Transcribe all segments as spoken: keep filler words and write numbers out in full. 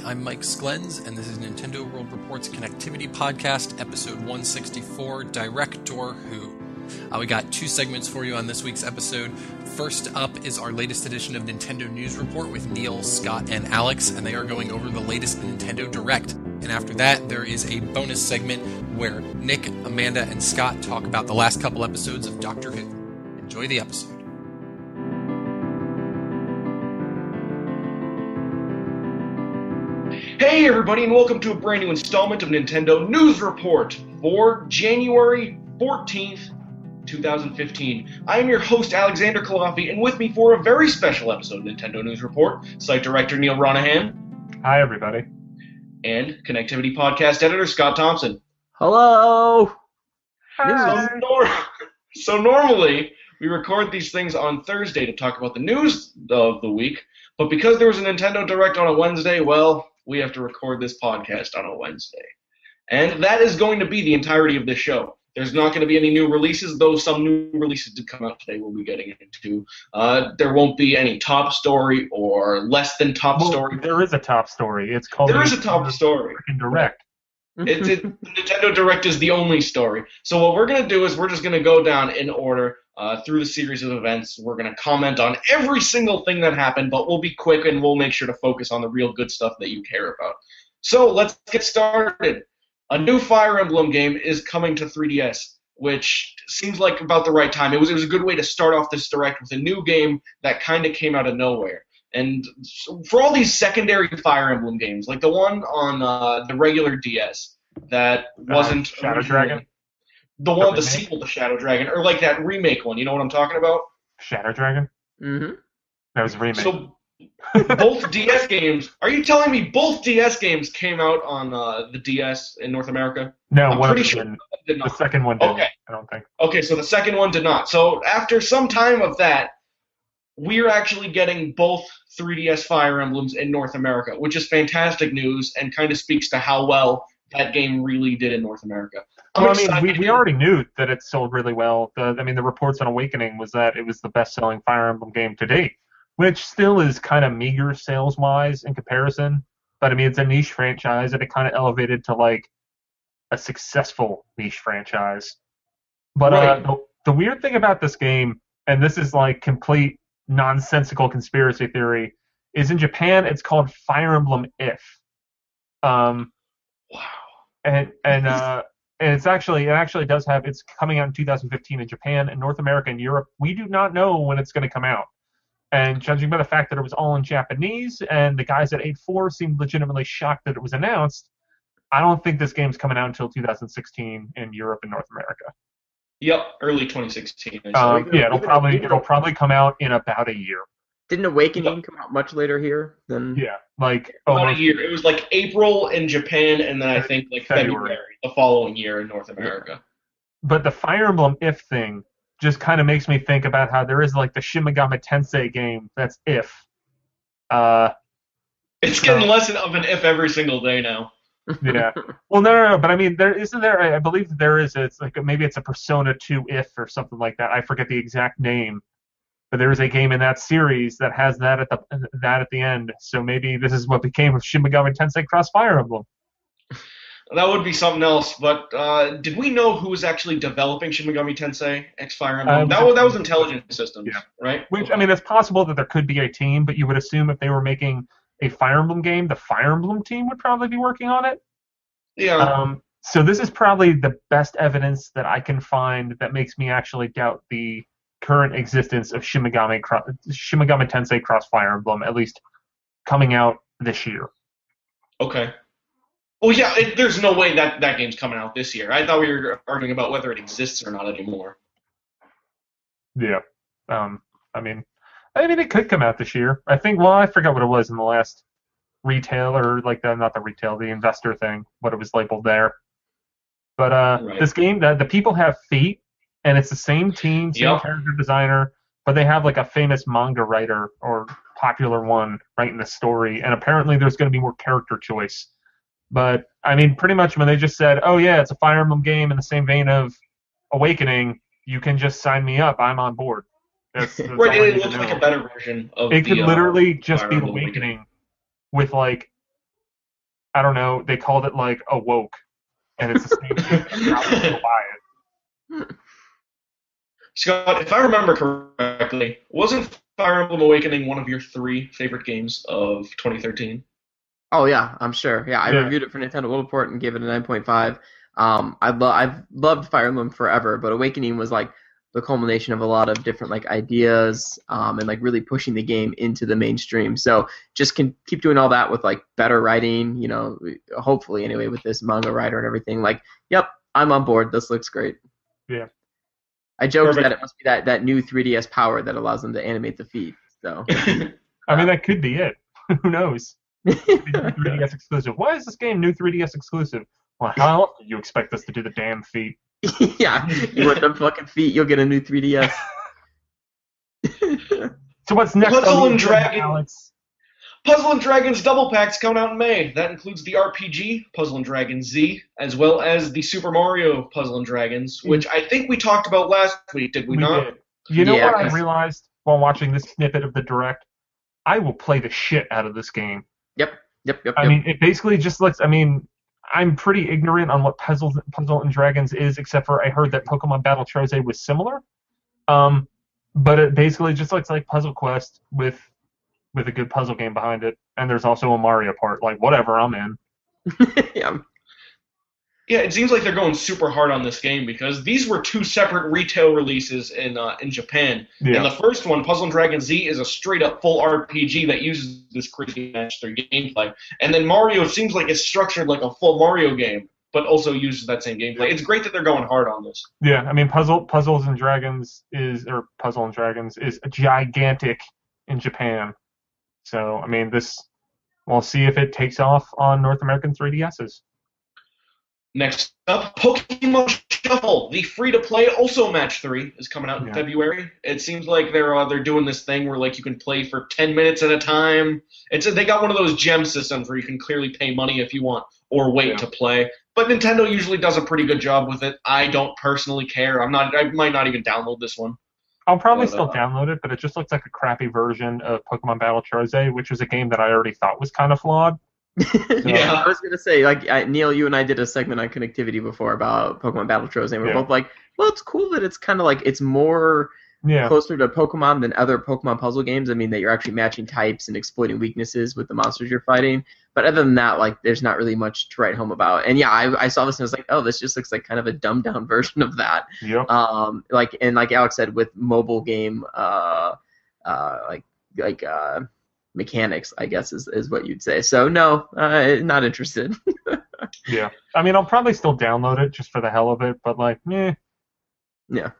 I'm Mike Sklens, and this is Nintendo World Report's Connectivity Podcast, episode one sixty-four, Director Who. Uh, we got two segments for you on this week's episode. First up is our latest edition of Nintendo News Report with Neil, Scott, and Alex, and they are going over the latest Nintendo Direct. And after that, there is a bonus segment where Nick, Amanda, and Scott talk about the last couple episodes of Doctor Who. Enjoy the episode. Hey everybody, and welcome to a brand new installment of Nintendo News Report for January fourteenth, twenty fifteen. I am your host, Alexander Kalafi, and with me for a very special episode of Nintendo News Report, Site Director Neil Ronahan. Hi everybody. And Connectivity Podcast Editor Scott Thompson. Hello! Hi. So, nor- so normally, we record these things on Thursday to talk about the news of the week, but because there was a Nintendo Direct on a Wednesday, well, we have to record this podcast on a Wednesday. And that is going to be the entirety of this show. There's not going to be any new releases, though some new releases did come out today we'll be getting into. Uh, there won't be any top story or less than top well, story. There is a top story. It's called There is a top story. Direct. It's it, Nintendo Direct is the only story. So what we're going to do is we're just going to go down in order uh, through the series of events. We're going to comment on every single thing that happened, but we'll be quick and we'll make sure to focus on the real good stuff that you care about. So let's get started. A new Fire Emblem game is coming to three D S, which seems like about the right time. It was, it was a good way to start off this Direct with a new game that kind of came out of nowhere. And for all these secondary Fire Emblem games, like the one on uh, the regular D S that wasn't uh, Shadow Dragon, the one, the sequel to Shadow Dragon, or like that remake one. You know what I'm talking about? Shadow Dragon. Mm-hmm. That was a remake. So both D S games. Are you telling me both D S games came out on uh, the D S in North America? No, I'm one pretty of sure them did The not. second one didn't. Okay. I don't think. Okay, so the second one did not. So after some time of that, we're actually getting both three D S Fire Emblems in North America, which is fantastic news and kind of speaks to how well that game really did in North America. I'm Well, I mean, we, excited. we already knew that it sold really well. The, I mean, the reports on Awakening was that it was the best-selling Fire Emblem game to date, which still is kind of meager sales-wise in comparison. But, I mean, it's a niche franchise, and it kind of elevated to, like, a successful niche franchise. But Right. uh, the, the weird thing about this game, and this is, like, complete nonsensical conspiracy theory, is in Japan it's called Fire Emblem If. Um, Wow. and and uh, and it's actually it actually does have it's coming out in two thousand fifteen in Japan and North America and Europe. We do not know when it's going to come out. And judging by the fact that it was all in Japanese and the guys at eight four seemed legitimately shocked that it was announced, I don't think this game's coming out until two thousand sixteen in Europe and North America. Yep, early twenty sixteen. Um, yeah, it'll even- probably even- it'll probably come out in about a year. Didn't Awakening come out much later here than... Yeah, like About almost a year. It was like April in Japan, and then I think like February. February, the following year in North America. But the Fire Emblem If thing just kind of makes me think about how there is like the Shin Megami Tensei game that's If. Uh, It's getting No. less of an if every single day now. yeah. Well, no, no, no. But I mean, there isn't there. I I believe there is. It's like maybe it's a Persona two If or something like that. I forget the exact name. But there is a game in that series that has that at the that at the end. So maybe this is what became of Shin Megami Tensei Cross Fire Emblem. That would be something else, but uh, did we know who was actually developing Shin Megami Tensei X Fire Emblem? Uh, that, was, that was Intelligent Systems, Yeah. right? Which I mean, it's possible that there could be a team, but you would assume if they were making a Fire Emblem game, the Fire Emblem team would probably be working on it. Yeah. Um, so this is probably the best evidence that I can find that makes me actually doubt the current existence of Shin Megami, Cro- Shin Megami Tensei Cross Fire Emblem, at least coming out this year. Okay. Well, yeah, it, there's no way that that game's coming out this year. I thought we were arguing about whether it exists or not anymore. Yeah. Um, I mean, I mean, it could come out this year. I think. Well, I forgot what it was in the last retail or like the not the retail, the investor thing. What it was labeled there. But uh, Right. this game, the, the people have feet, and it's the same team, same Yep. character designer, but they have like a famous manga writer or popular one writing the story, and apparently there's going to be more character choice. But I mean, pretty much when they just said, "Oh yeah, it's a Fire Emblem game in the same vein of Awakening," you can just sign me up. I'm on board. That's, that's Right, all I it need to looks like know. a better version of It the, could uh, literally just Fire be Emblem Awakening with like I don't know, they called it like Awoke, and it's the same thing. And now people buy it. Scott, if I remember correctly, wasn't Fire Emblem Awakening one of your three favorite games of twenty thirteen? Oh yeah, I'm sure. Yeah, I Yeah. reviewed it for Nintendo World Report and gave it a nine point five. Um, I lo- I've loved Fire Emblem forever, but Awakening was like the culmination of a lot of different like ideas, um, and like really pushing the game into the mainstream. So just can keep doing all that with like better writing, you know, hopefully anyway with this manga writer and everything. Like, yep, I'm on board. This looks great. Yeah. I joked Perfect. that it must be that, that new three D S power that allows them to animate the feet. So I mean, that could be it. Who knows? Could be new three D S exclusive. Why is this game new three D S exclusive? Well, how else do you expect us to do the damn feat? yeah, you want them fucking feet, you'll get a new three D S. So what's next? Puzzle on the and agenda, Dragon. Alex? Puzzle and Dragons Double Pack's coming out in May. That includes the R P G, Puzzle and Dragons Z, as well as the Super Mario Puzzle and Dragons, which I think we talked about last week, did we, We not? did. You know Yeah, what I because- realized while watching this snippet of the direct? I will play the shit out of this game. Yep, yep, yep, I yep. mean, it basically just looks. I mean, I'm pretty ignorant on what Puzzle Puzzle and Dragons is, except for I heard that Pokemon Battle Troze was similar. Um, but it basically just looks like Puzzle Quest with with a good puzzle game behind it, and there's also a Mario part. Like, whatever, I'm in. yeah. Yeah, it seems like they're going super hard on this game because these were two separate retail releases in uh, in Japan. Yeah. And the first one, Puzzle and Dragon Z, is a straight up full R P G that uses this crazy match their gameplay. And then Mario seems like it's structured like a full Mario game, but also uses that same gameplay. It's great that they're going hard on this. Yeah, I mean, Puzzle Puzzles and Dragons is or Puzzle and Dragons is gigantic in Japan. So, I mean, this we'll see if it takes off on North American three D S's. Next up, Pokemon Shuffle, the free-to-play also match three is coming out in Yeah. February. It seems like they're uh, they're doing this thing where like you can play for ten minutes at a time. It's a, they got one of those gem systems where you can clearly pay money if you want or wait Yeah. to play. But Nintendo usually does a pretty good job with it. I don't personally care. I'm not. I might not even download this one. I'll probably But, still uh, download it, but it just looks like a crappy version of Pokemon Battle Troze, which was a game that I already thought was kind of flawed. Yeah. I was gonna say, like I, Neil, you and I did a segment on connectivity before about Pokemon Battle Troze, and we're Yeah. both like, well, it's cool that it's kind of like it's more Yeah. closer to Pokemon than other Pokemon puzzle games. I mean, that you're actually matching types and exploiting weaknesses with the monsters you're fighting. But other than that, like, there's not really much to write home about. And yeah, I, I saw this and I was like, oh, this just looks like kind of a dumbed down version of that. Yep. Um, like and like Alex said, with mobile game, uh, uh, like like uh, mechanics, I guess is is what you'd say. So no, uh, not interested. Yeah. I mean, I'll probably still download it just for the hell of it, but like, eh. Yeah.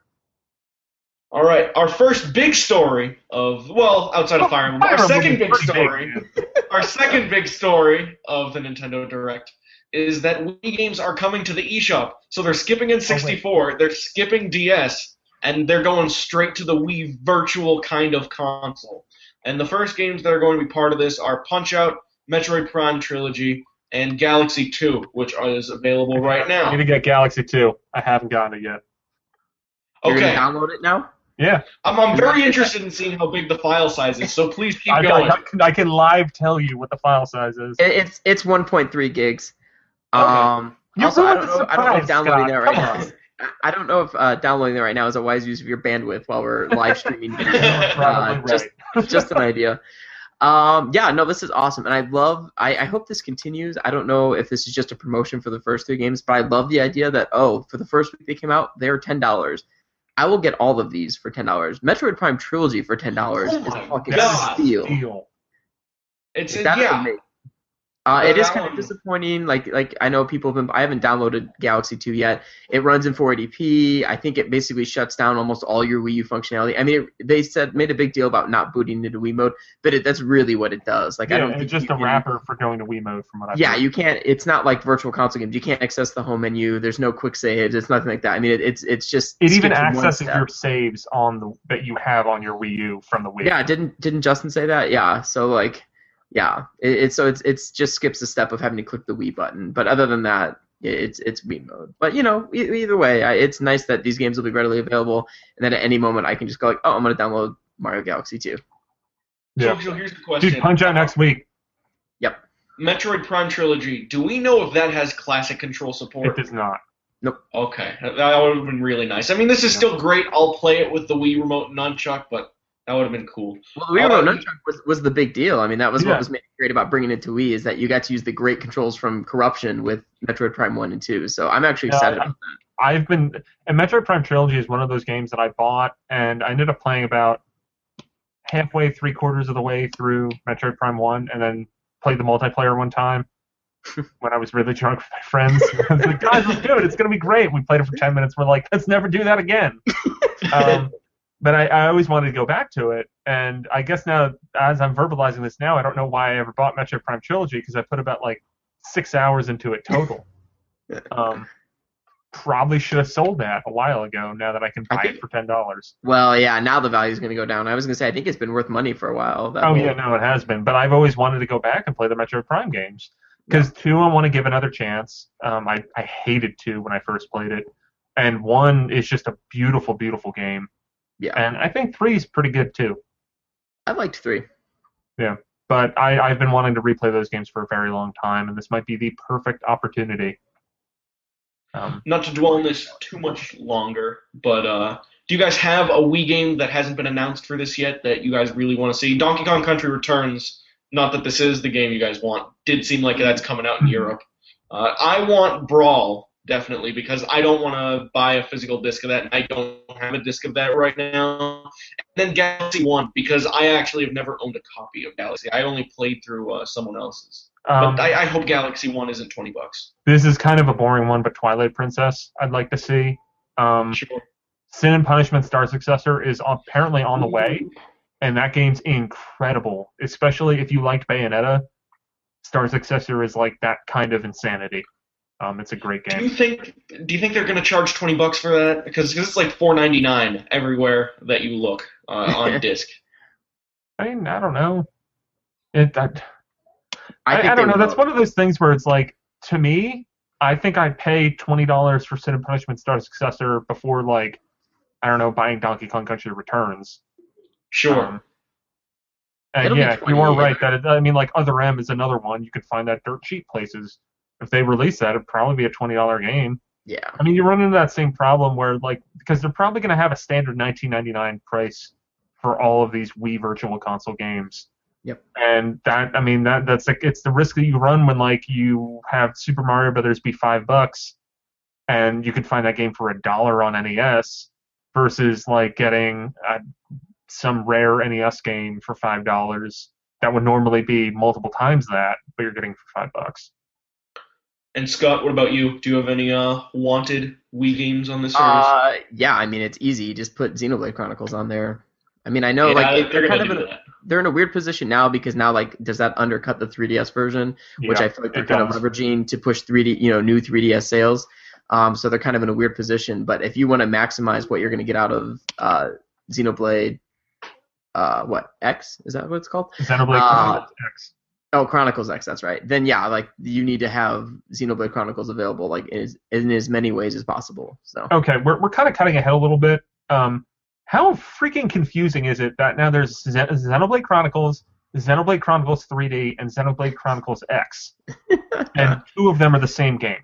All right, our first big story of well, outside of Fire Emblem, our Fire Emblem second is big pretty story. man. Our second big story of the Nintendo Direct is that Wii games are coming to the eShop. So they're skipping N sixty-four, they're skipping D S, and they're going straight to the Wii Virtual kind of console. And the first games that are going to be part of this are Punch-Out, Metroid Prime Trilogy, and Galaxy two, which is available right I'm now. gonna get Galaxy two. I haven't gotten it yet. You're Okay, gonna download it now? Yeah. I'm, I'm very interested in seeing how big the file size is, so please keep I, going. I, I can, I can live tell you what the file size is. It, it's it's one point three gigs. Okay. Um, You also, I ruined don't the know. I don't know if surprise, downloading Scott. that right Come now. on. Is, I don't know if uh, downloading that right now is a wise use of your bandwidth while we're live streaming. video. Probably Uh, just right. just an idea. Um, yeah, no, this is awesome, and I love. I, I hope this continues. I don't know if this is just a promotion for the first three games, but I love the idea that oh, for the first week they came out, they were ten dollars. I will get all of these for ten dollars. Metroid Prime Trilogy for ten dollars Oh is my a fucking God. steal. Deal. It's That I yeah. admit. Uh, Yeah, it is that kind of one- disappointing. Like, like I know people have been. I haven't downloaded Galaxy two yet. It runs in four eighty p. I think it basically shuts down almost all your Wii U functionality. I mean, it, they said made a big deal about not booting into Wii mode, but it, that's really what it does. Like, I Yeah, don't it's think just you a can- wrapper for going to Wii mode from what I've Yeah, heard. you can't. It's not like virtual console games. You can't access the home menu. There's no quick saves. It's nothing like that. I mean, it, it's it's just It even skips one accesses step. your saves on the that you have on your Wii U from the Wii. Yeah, didn't didn't Justin say that? Yeah, so like, yeah, it, it's so it's it's just skips the step of having to click the Wii button. But other than that, it- it's it's Wii mode. But you know, e- either way, I, it's nice that these games will be readily available, and then at any moment I can just go like, oh, I'm gonna download Mario Galaxy two. Yeah. So, so here's the question. Dude, Punch Out next week. Yep. Metroid Prime Trilogy, do we know if that has classic control support? It does not. Okay, that would have been really nice. I mean, this is still great. I'll play it with the Wii Remote Nunchuck, but that would have been cool. Well, the Wii Uh, Remote Nunchuck was, was the big deal. I mean, that was Yeah. what was made great about bringing it to Wii, is that you got to use the great controls from Corruption with Metroid Prime one and two. So I'm actually Yeah, excited I- about that. I've been and Metroid Prime Trilogy is one of those games that I bought, and I ended up playing about halfway, three quarters of the way through Metroid Prime One, and then played the multiplayer one time when I was really drunk with my friends. I was like, guys, let's do it. It's gonna be great. We played it for ten minutes. We're like, let's never do that again. Um, but I, I always wanted to go back to it, and I guess now, as I'm verbalizing this now, I don't know why I ever bought Metroid Prime Trilogy, because I put about like six hours into it total. Um, probably should have sold that a while ago. Now that I can I buy think- it for ten dollars. Well, yeah, now the value is going to go down. I was going to say, I think it's been worth money for a while. That Oh whole- yeah, no, it has been. But I've always wanted to go back and play the Metroid Prime games because two, I want to give another chance. Um, I I hated two when I first played it, and one is just a beautiful, beautiful game. Yeah. And I think three is pretty good too. I liked three. But I, I've been wanting to replay those games for a very long time, and this might be the perfect opportunity. Um, Not to dwell on this too much longer, but uh, do you guys have a Wii game that hasn't been announced for this yet that you guys really want to see? Donkey Kong Country Returns, not that this is the game you guys want, did seem like that's coming out in Europe. Uh, I want Brawl, definitely, because I don't want to buy a physical disc of that, and I don't have a disc of that right now. And then Galaxy one, because I actually have never owned a copy of Galaxy. I only played through uh, someone else's. um, But I, I hope Galaxy one isn't twenty bucks. this is kind of a boring one, but Twilight Princess, I'd like to see. Um, Sure. Sin and Punishment Star Successor is apparently on the way, and that game's incredible, especially if you liked Bayonetta. Star Successor is like that kind of insanity. Um, it's a great Do you game. think? Do you think they're going to charge twenty bucks for that? Because it's like four ninety nine everywhere that you look uh, on disc. I mean, I don't know. It, I, I, think I they don't know. will. That's one of those things where it's like, to me, I think I'd pay twenty dollars for Sin and Punishment Star Successor before, like, I don't know, buying Donkey Kong Country Returns. Sure. Um, and It'll be yeah, you twenty, are yeah. right that it, I mean, like Other M is another one. You can find that dirt cheap places. If they release that, it'd probably be a twenty dollar game. Yeah. I mean, you run into that same problem where, like, because they're probably going to have a standard nineteen ninety-nine price for all of these Wii Virtual Console games. Yep. And that, I mean, that that's like it's the risk that you run when like you have Super Mario Brothers be five bucks, and you can find that game for a dollar on N E S, versus like getting uh, some rare N E S game for five dollars that would normally be multiple times that, but you're getting for five bucks. And Scott, what about you? Do you have any uh, wanted Wii games on this service? Uh, yeah, I mean, it's easy. Just put Xenoblade Chronicles on there. I mean, I know, yeah, like, it- they're they're going kind to of do in a, that. they're in a weird position now because now, like, does that undercut the three D S version, which Yeah, I feel like they're it kind does. of leveraging to push three D, you know, new three D S sales. Um, so they're kind of in a weird position. But if you want to maximize what you're going to get out of uh, Xenoblade, uh, what X is that what it's called? Xenoblade Uh, Chronicles X. Oh, Chronicles X, that's right. Then yeah, like you need to have Xenoblade Chronicles available like in as, in as many ways as possible. So Okay, we're we're kind of cutting ahead a little bit. Um, how freaking confusing is it that now there's Xen- Xenoblade Chronicles, Xenoblade Chronicles three D, and Xenoblade Chronicles X, and two of them are the same game?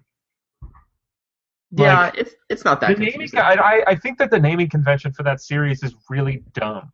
yeah, like, it's it's not that The naming, confusing. I, I I think that the naming convention for that series is really dumb.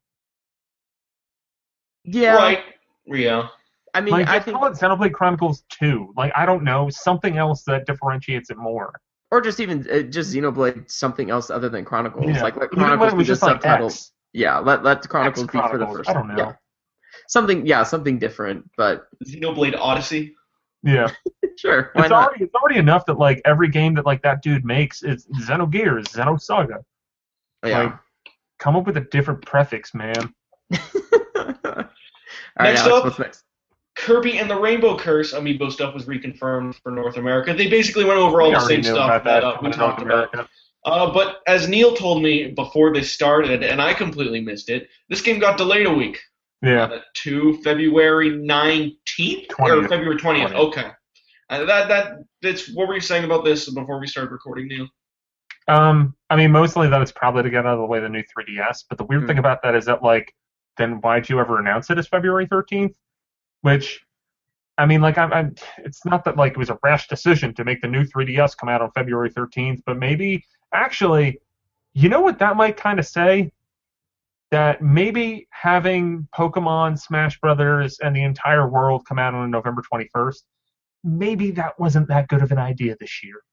yeah, Right. Yeah. I mean, Like, I just think, call it Xenoblade Chronicles two. Like, I don't know, something else that differentiates it more. or just even uh, just Xenoblade something else other than Chronicles. Yeah. Like let Even when Chronicles it be was the just like subtitle. X. Yeah, let let Chronicles X be for the Chronicles, first. I don't know. Yeah. Something, yeah, something different, but Xenoblade Odyssey. Yeah. sure, why It's not? already it's already enough that like every game that like that dude makes is Xenogears, Xenosaga. Yeah. Like, come up with a different prefix, man. All right, Next Alex, up- what's next? Kirby and the Rainbow Curse Amiibo stuff was reconfirmed for North America. They basically went over all We the already same knew stuff about that that uh, we coming to talked North about. America. Uh, but as Neil told me before this started, and I completely missed it, this game got delayed a week Yeah. uh, to February nineteenth or twentieth. February twentieth. twentieth. Okay, uh, that that that's what were you saying about this before we started recording, Neil? Um, I mean, mostly that it's probably to get out of the way of the new three D S. But the weird Hmm. thing about that is that, like, then why'd you ever announce it as February thirteenth? Which, I mean, like, I'm, I'm, it's not that like it was a rash decision to make the new three D S come out on February thirteenth, but maybe actually, you know what that might kind of say? That maybe having Pokemon, Smash Brothers, and the entire world come out on November twenty-first, maybe that wasn't that good of an idea this year.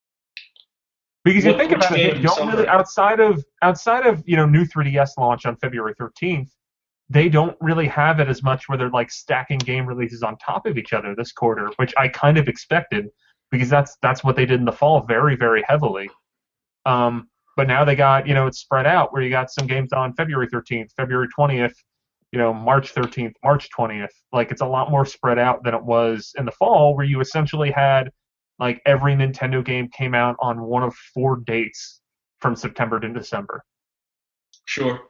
Because you What- think which about it, they game? don't Summer? really outside of outside of you know new three D S launch on February thirteenth, they don't really have it as much where they're like stacking game releases on top of each other this quarter, which I kind of expected because that's that's what they did in the fall very very heavily. Um, but now they got you know it's spread out where you got some games on February thirteenth, February twentieth, you know March thirteenth, March twentieth. Like it's a lot more spread out than it was in the fall where you essentially had like every Nintendo game came out on one of four dates from September to December. Sure.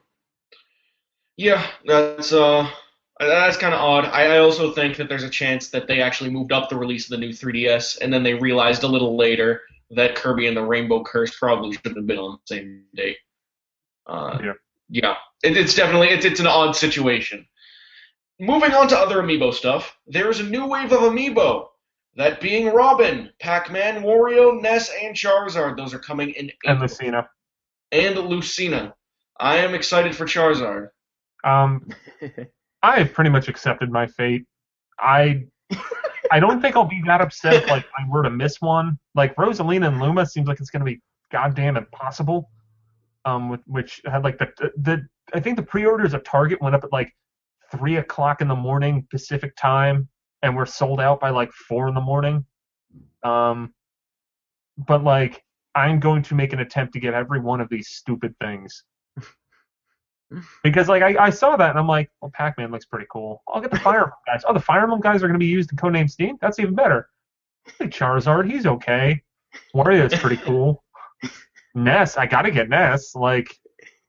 Yeah, that's uh, that's kind of odd. I, I also think that there's a chance that they actually moved up the release of the new three D S, and then they realized a little later that Kirby and the Rainbow Curse probably shouldn't have been on the same date. Uh, Yeah. yeah, it, it's definitely it's it's an odd situation. Moving on to other amiibo stuff, there is a new wave of amiibo. That being Robin, Pac-Man, Wario, Ness, and Charizard. Those are coming in And April. Lucina. And Lucina. I am excited for Charizard. Um, I have pretty much accepted my fate. I I don't think I'll be that upset if like I were to miss one. Like Rosalina and Luma seems like it's going to be goddamn impossible. Um, with, which had like the, the the I think the pre-orders of Target went up at like three o'clock in the morning Pacific time, and were sold out by like four in the morning. Um, but like I'm going to make an attempt to get every one of these stupid things. Because like I, I saw that and I'm like, well, Pac-Man looks pretty cool. I'll get the Fire Emblem guys. Oh, the Fire Emblem guys are going to be used in Codename Steam? That's even better. Hey, Charizard, he's okay. Wario's pretty cool. Ness, I gotta get Ness. Like,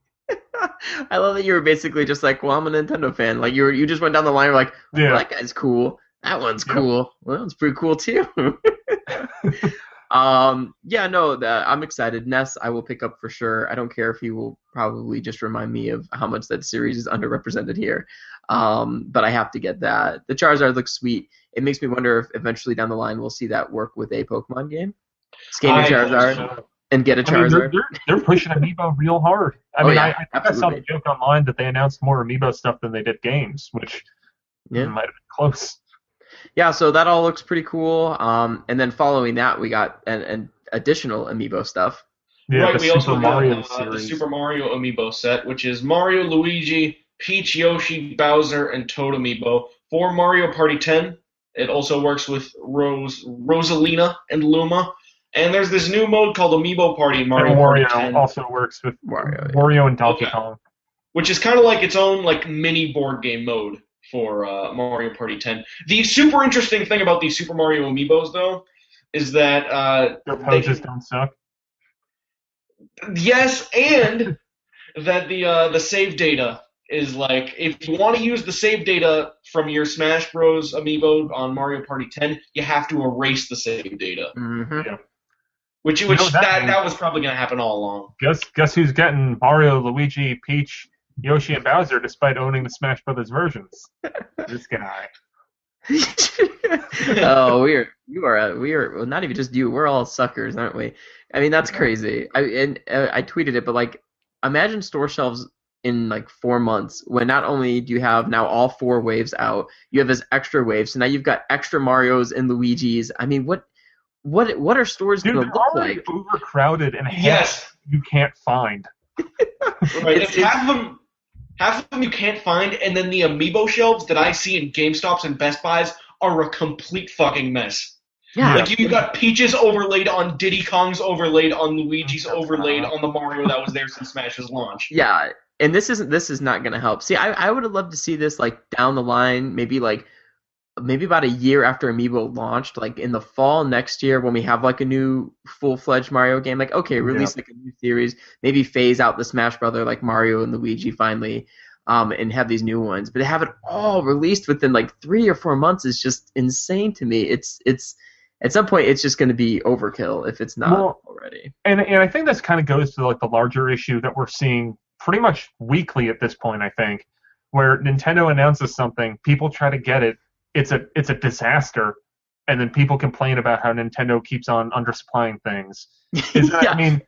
I love that you were basically just like, well, I'm a Nintendo fan. Like you were, you just went down the line. You're like, well, yeah, that guy's cool. That one's Yep. cool. Well, that one's pretty cool too. um, yeah, no, the, I'm excited. Ness, I will pick up for sure. I don't care if he will probably just remind me of how much that series is underrepresented here. Um, but I have to get that. The Charizard looks sweet. It makes me wonder if eventually down the line we'll see that work with a Pokemon game. Scan your I hope Charizard so. and get a I mean, they're, Charizard. they're, they're pushing Amiibo real hard. I Oh, mean, yeah, I, I think I saw absolutely. the joke online that they announced more Amiibo stuff than they did games, which Yeah. might have been close. Yeah, so that all looks pretty cool. Um, and then following that, we got an, an additional amiibo stuff. Yeah, right, the we Super also Mario got uh, the series. Super Mario amiibo set, which is Mario, Luigi, Peach, Yoshi, Bowser, and Toad amiibo for Mario Party ten. It also works with Rose, Rosalina and Luma. And there's this new mode called Amiibo Party in Mario and Party Wario ten, also works with Wario, yeah. Wario and Donkey Okay. Kong. which is kind of like its own like mini board game mode for uh, Mario Party ten. The super interesting thing about these Super Mario amiibos, though, is that uh, Their they poses can- don't suck. yes, and that the uh, the save data is like if you want to use the save data from your Smash Bros. Amiibo on Mario Party ten, you have to erase the save data, Mm-hmm. which You which know, that that, means- that was probably going to happen all along. Guess guess who's getting Mario, Luigi, Peach, Yoshi, and Bowser despite owning the Smash Brothers versions? This guy. oh, we are you are uh, we are well, not even just you. We're all suckers, aren't we? I mean, that's crazy. I and uh, I tweeted it, but like, imagine store shelves in like four months when not only do you have now all four waves out, you have this extra wave, so now you've got extra Marios and Luigis. I mean, what what what are stores Dude, gonna they're look already like? overcrowded and half Yes, you can't find. right. It's- If half of them, half of them you can't find, and then the Amiibo shelves that I see in GameStops and Best Buys are a complete fucking mess. Yeah, Like you got Peaches overlaid on Diddy Kong's overlaid on Luigi's That's overlaid not- on the Mario that was there since Smash's launch. yeah. And this isn't this is not gonna help. See, I I would have loved to see this like down the line, maybe like maybe about a year after Amiibo launched, like in the fall next year when we have like a new full-fledged Mario game. Like, okay, release like a new series, maybe phase out the Smash Brother like Mario and Luigi finally, um, and have these new ones. But to have it all released within like three or four months is just insane to me. It's it's at some point it's just going to be overkill if it's not Well, already. And and I think this kind of goes to like the larger issue that we're seeing pretty much weekly at this point, I think, where Nintendo announces something, people try to get it, it's a it's a disaster, and then people complain about how Nintendo keeps on undersupplying things. Is that, Yeah. I mean,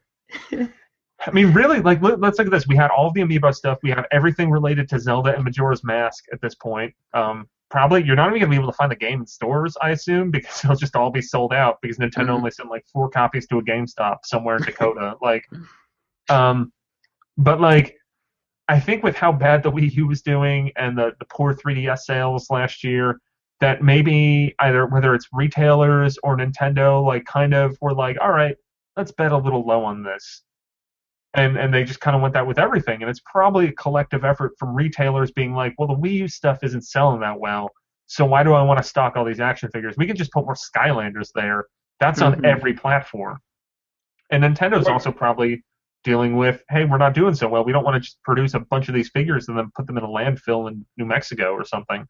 I mean, really, like let, let's look at this. We had all of the Amiibo stuff. We have everything related to Zelda and Majora's Mask at this point. Um, probably you're not even gonna be able to find the game in stores, I assume, because they'll just all be sold out because Nintendo Mhm. only sent like four copies to a GameStop somewhere in Dakota. like, um, but like. I think with how bad the Wii U was doing and the, the poor three D S sales last year, that maybe either whether it's retailers or Nintendo, like kind of were like, all right, let's bet a little low on this. And and they just kind of went that with everything. And it's probably a collective effort from retailers being like, well, the Wii U stuff isn't selling that well, so why do I want to stock all these action figures? We can just put more Skylanders there. That's on Mhm. every platform. And Nintendo's also probably dealing with, hey, we're not doing so well. We don't want to just produce a bunch of these figures and then put them in a landfill in New Mexico or something.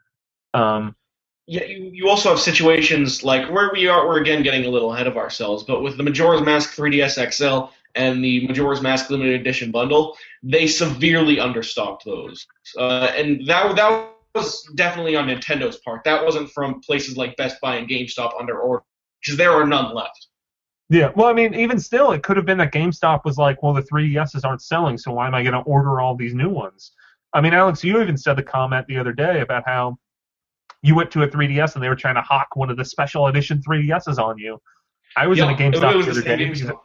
Um, Yeah, you, you also have situations like where we are, we're again getting a little ahead of ourselves, but with the Majora's Mask three D S X L and the Majora's Mask Limited Edition bundle, they severely understocked those. Uh, and that, that was definitely on Nintendo's part. That wasn't from places like Best Buy and GameStop under order, because there are none left. yeah, well, I mean, even still, it could have been that GameStop was like, well, the three D S's aren't selling, so why am I going to order all these new ones? I mean, Alex, you even said the comment the other day about how you went to a three D S and they were trying to hawk one of the special edition three D S's on you. I was Yeah, in a it GameStop was the the other same day. GameStop. because-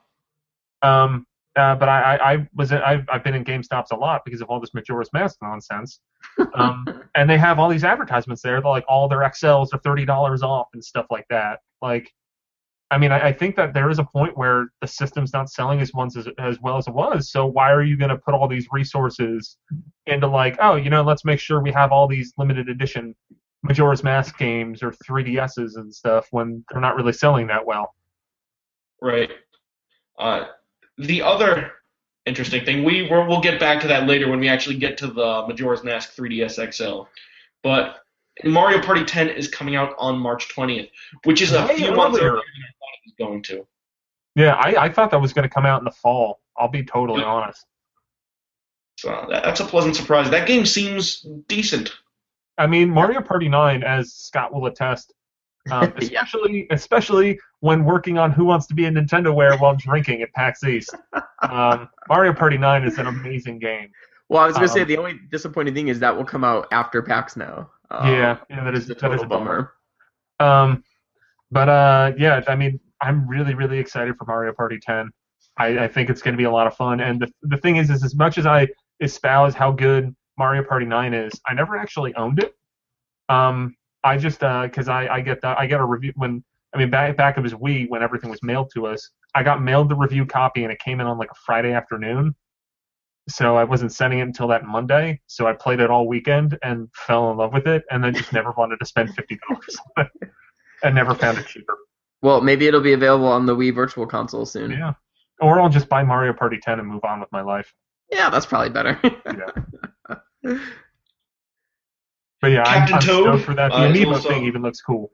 Um, uh, but I, I, I was in, I've, I've been in GameStops a lot because of all this Majora's Mask nonsense. Um, and they have all these advertisements there. They're like all their X Ls are thirty dollars off and stuff like that. Like, I mean, I, I think that there is a point where the system's not selling as once as, as well as it was. So why are you going to put all these resources into like, oh, you know, let's make sure we have all these limited edition Majora's Mask games or three D S's and stuff when they're not really selling that well. Right. Uh, the other interesting thing, we we're, we'll get back to that later when we actually get to the Majora's Mask three D S X L. But Mario Party ten is coming out on March twentieth, which is a Way few months earlier. earlier than I thought it was going to. Yeah, I, I thought that was going to come out in the fall. I'll be totally Yeah. honest. So that, that's a pleasant surprise. That game seems decent. I mean, Mario Party nine, as Scott will attest, um, Yeah. especially especially when working on Who Wants to Be a Nintendoware while drinking at PAX East. Um, Mario Party nine is an amazing game. Well, I was gonna say Um, the only disappointing thing is that will come out after PAX now. Um, yeah, yeah, that is which a that is total a bummer. Um, but uh, yeah, I mean, I'm really really excited for Mario Party ten. I, I think it's going to be a lot of fun. And the the thing is, is as much as I espouse how good Mario Party nine is, I never actually owned it. Um, I just because I I get that I get a review when I mean back back of his Wii when everything was mailed to us. I got mailed the review copy and it came in on like a Friday afternoon. So I wasn't sending it until that Monday. So I played it all weekend and fell in love with it, and then just never wanted to spend fifty dollars on it, and never found it cheaper. Well, maybe it'll be available on the Wii Virtual Console soon. Yeah, or I'll just buy Mario Party ten and move on with my life. Yeah, that's probably better. Yeah. But yeah, I'm, Captain I'm Toad, stoked for that. The uh, is amiibo also- thing even looks cool.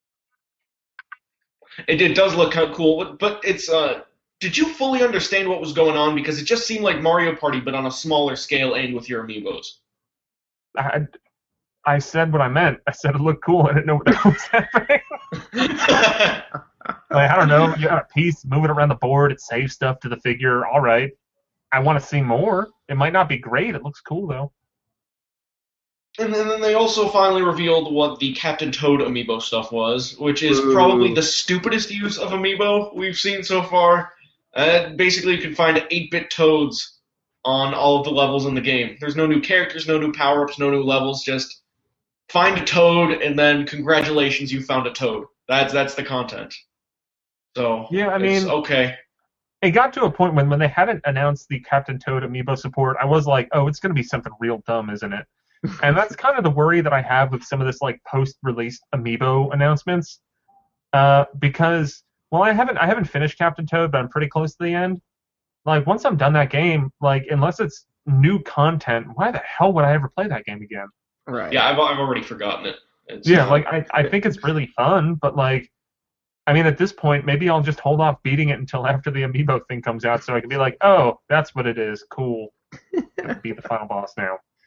It, it does look kind of cool, but, but it's uh. Did you fully understand what was going on? Because it just seemed like Mario Party, but on a smaller scale and with your amiibos. I, I said what I meant. I said it looked cool. I didn't know what the hell was happening. Like, I don't know. You got a piece, move it around the board. It saves stuff to the figure. All right. I want to see more. It might not be great. It looks cool though. And then, then they also finally revealed what the Captain Toad amiibo stuff was, which is Ooh. probably the stupidest use of amiibo we've seen so far. Uh, basically, you can find eight-bit Toads on all of the levels in the game. There's no new characters, no new power-ups, no new levels. Just find a Toad, and then congratulations, you found a Toad. That's that's the content. So Yeah, I it's mean- okay. It got to a point when when they hadn't announced the Captain Toad amiibo support, I was like, oh, it's going to be something real dumb, isn't it? And that's kind of the worry that I have with some of this like post-release amiibo announcements, uh, because well, I haven't I haven't finished Captain Toad, but I'm pretty close to the end. Like once I'm done that game, like unless it's new content, why the hell would I ever play that game again? Right. Yeah, I've I've already forgotten it. It's, Yeah, uh, like I, I think it's really fun, but like, I mean, at this point, maybe I'll just hold off beating it until after the amiibo thing comes out, so I can be like, oh, that's what it is, cool. Gonna be the final boss now.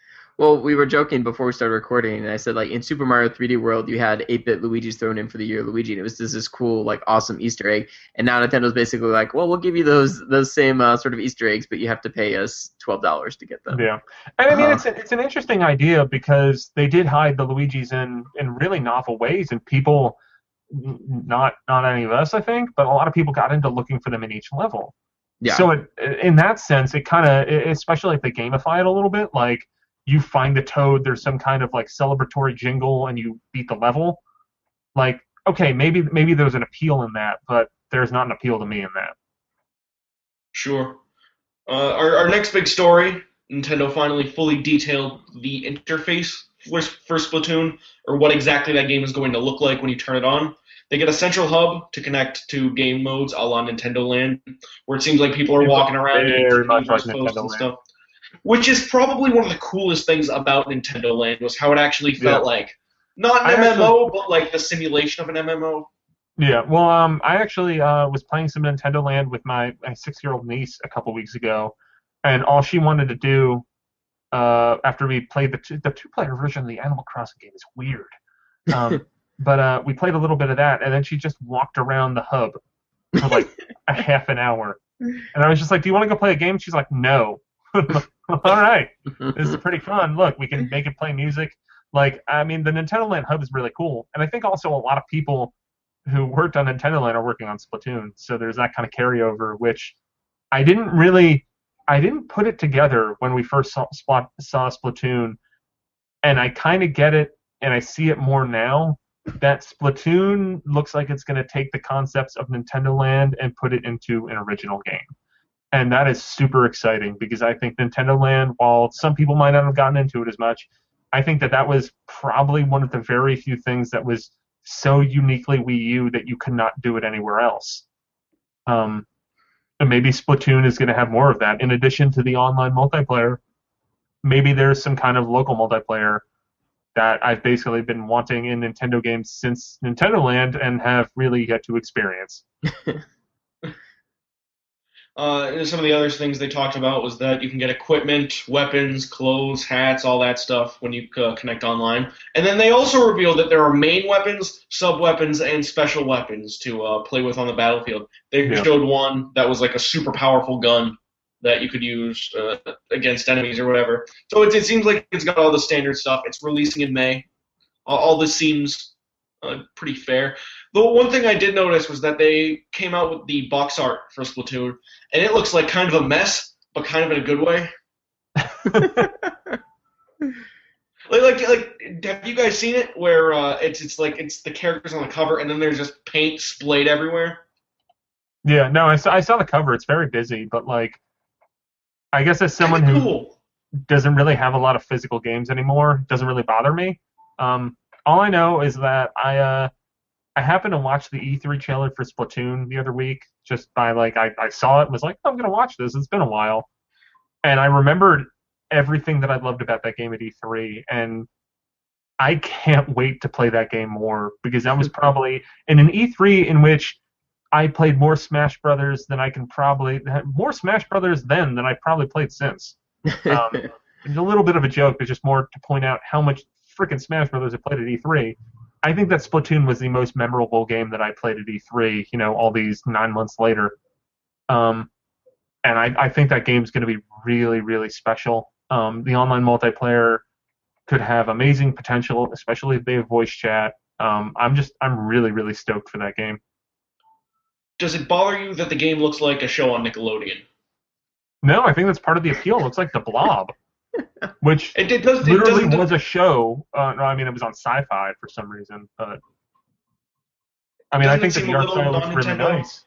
Well, we were joking before we started recording, and I said, like, in Super Mario three D World, you had eight-bit Luigi's thrown in for the year Luigi, and it was just this cool, like, awesome Easter egg. And now Nintendo's basically like, well, we'll give you those those same uh, sort of Easter eggs, but you have to pay us twelve dollars to get them. Yeah. And I mean, Uh-huh. it's, a, it's an interesting idea because they did hide the Luigis in, in really novel ways, and people, n- not not any of us, I think, but a lot of people got into looking for them in each level. Yeah. So it, in that sense, it kind of, especially if they gamify it a little bit, like you find the toad, there's some kind of like celebratory jingle, and you beat the level. Like, okay, maybe maybe there's an appeal in that, but there's not an appeal to me in that. Sure. Uh, our, our next big story, Nintendo finally fully detailed the interface for, for Splatoon, or what exactly that game is going to look like when you turn it on. They get a central hub to connect to game modes a la Nintendo Land, where it seems like people are It walking looks around very doing much like posts Nintendo and Land. stuff. Which is probably one of the coolest things about Nintendo Land, was how it actually felt Yeah. like, not I an M M O, actually- but like the simulation of an M M O. Yeah, well, um, I actually uh, was playing some Nintendo Land with my, my six-year-old niece a couple weeks ago, and all she wanted to do uh, after we played the two, the two-player version of the Animal Crossing game is weird. Um, but uh, we played a little bit of that, and then she just walked around the hub for like a half an hour. And I was just like, do you want to go play a game? She's like, no. All right. This is pretty fun. Look, we can make it play music. Like, I mean, the Nintendo Land hub is really cool. And I think also a lot of people who worked on Nintendo Land are working on Splatoon. So there's that kind of carryover, which I didn't really, I didn't put it together when we first saw, saw Splatoon. And I kind of get it, and I see it more now, that Splatoon looks like it's going to take the concepts of Nintendo Land and put it into an original game. And that is super exciting because I think Nintendo Land, while some people might not have gotten into it as much, I think that that was probably one of the very few things that was so uniquely Wii U that you could not do it anywhere else. Um, and maybe Splatoon is going to have more of that. In addition to the online multiplayer, maybe there's some kind of local multiplayer that I've basically been wanting in Nintendo games since Nintendo Land and have really yet to experience. Uh, and some of the other things they talked about was that you can get equipment, weapons, clothes, hats, all that stuff when you uh, connect online. And then they also revealed that there are main weapons, sub-weapons, and special weapons to uh, play with on the battlefield. They Yeah. showed one that was like a super powerful gun that you could use uh, against enemies or whatever. So it, it seems like it's got all the standard stuff. It's releasing in May. All, all this seems uh, pretty fair. The one thing I did notice was that they came out with the box art for Splatoon, and it looks like kind of a mess, but kind of in a good way. Like, like, like, have you guys seen it? Where uh, it's it's like it's the characters on the cover, and then there's just paint splayed everywhere. Yeah, no, I saw, I saw the cover. It's very busy, but like, I guess as someone Kinda who cool. doesn't really have a lot of physical games anymore, it doesn't really bother me. Um, all I know is that I uh, I happened to watch the E three trailer for Splatoon the other week, just by like I, I saw it and was like, oh, I'm gonna watch this. It's been a while, and I remembered everything that I loved about that game at E three, and I can't wait to play that game more because that was probably in an E three in which I played more Smash Brothers than I can probably more Smash Brothers then than I probably played since. Um, it's a little bit of a joke, but just more to point out how much freaking Smash Brothers I played at E three. I think that Splatoon was the most memorable game that I played at E three. You know, all these nine months later, um, and I, I think that game's going to be really, really special. Um, the online multiplayer could have amazing potential, especially if they have voice chat. Um, I'm just, I'm really, really stoked for that game. Does it bother you that the game looks like a show on Nickelodeon? No, I think that's part of the appeal. It looks like The Blob, which It, it does. It literally doesn't. was a show. Uh, no, I mean it was on Sci-Fi for some reason, but I mean I Doesn't think it the seem a art little style looks really non-Nintendo? nice.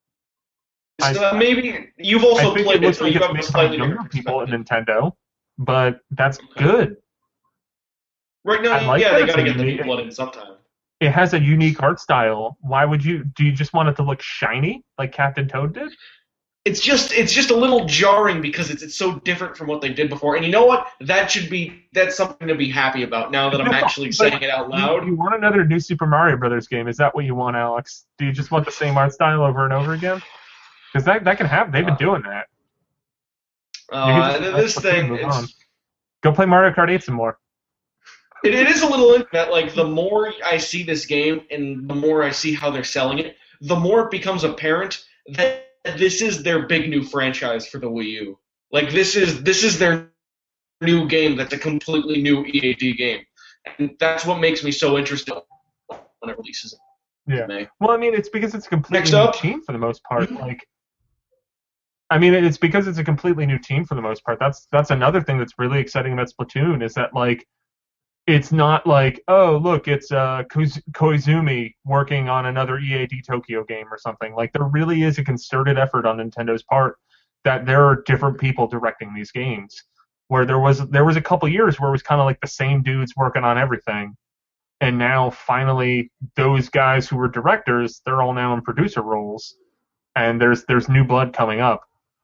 I- uh, maybe you've also I think played it looks so like you it's have a made by slightly younger different people at perspective. Nintendo, but that's good. Right now, I like yeah, that they it's got to a get the unique- new blood in sometime. It has a unique art style. Why would you? Do you just want it to look shiny like Captain Toad did? It's just it's just a little jarring because it's it's so different from what they did before. And you know what? That should be that's something to be happy about now that I'm No, actually but saying it out You, loud. you want another new Super Mario Brothers game? Is that what you want, Alex? Do you just want the same art style over and over again? Because that that can happen. They've been doing that. Uh, You can just this let Splatoon thing, move it's, on. Go play Mario Kart eight some more. It, it is a little in that, like, the more I see this game and the more I see how they're selling it, the more it becomes apparent that this is their big new franchise for the Wii U. Like, this is this is their new game that's a completely new E A D game. And that's what makes me so interested when it releases. Yeah. May. Well, I mean, it's because it's a completely Next new up. team for the most part. Like, I mean, it's because it's a completely new team for the most part. That's that's another thing that's really exciting about Splatoon is that, like, it's not like, oh, look, it's uh, Koiz- Koizumi working on another E A D Tokyo game or something. Like, there really is a concerted effort on Nintendo's part that there are different people directing these games. Where there was there was a couple years where it was kind of like the same dudes working on everything, and now finally those guys who were directors, they're all now in producer roles, and there's there's new blood coming up.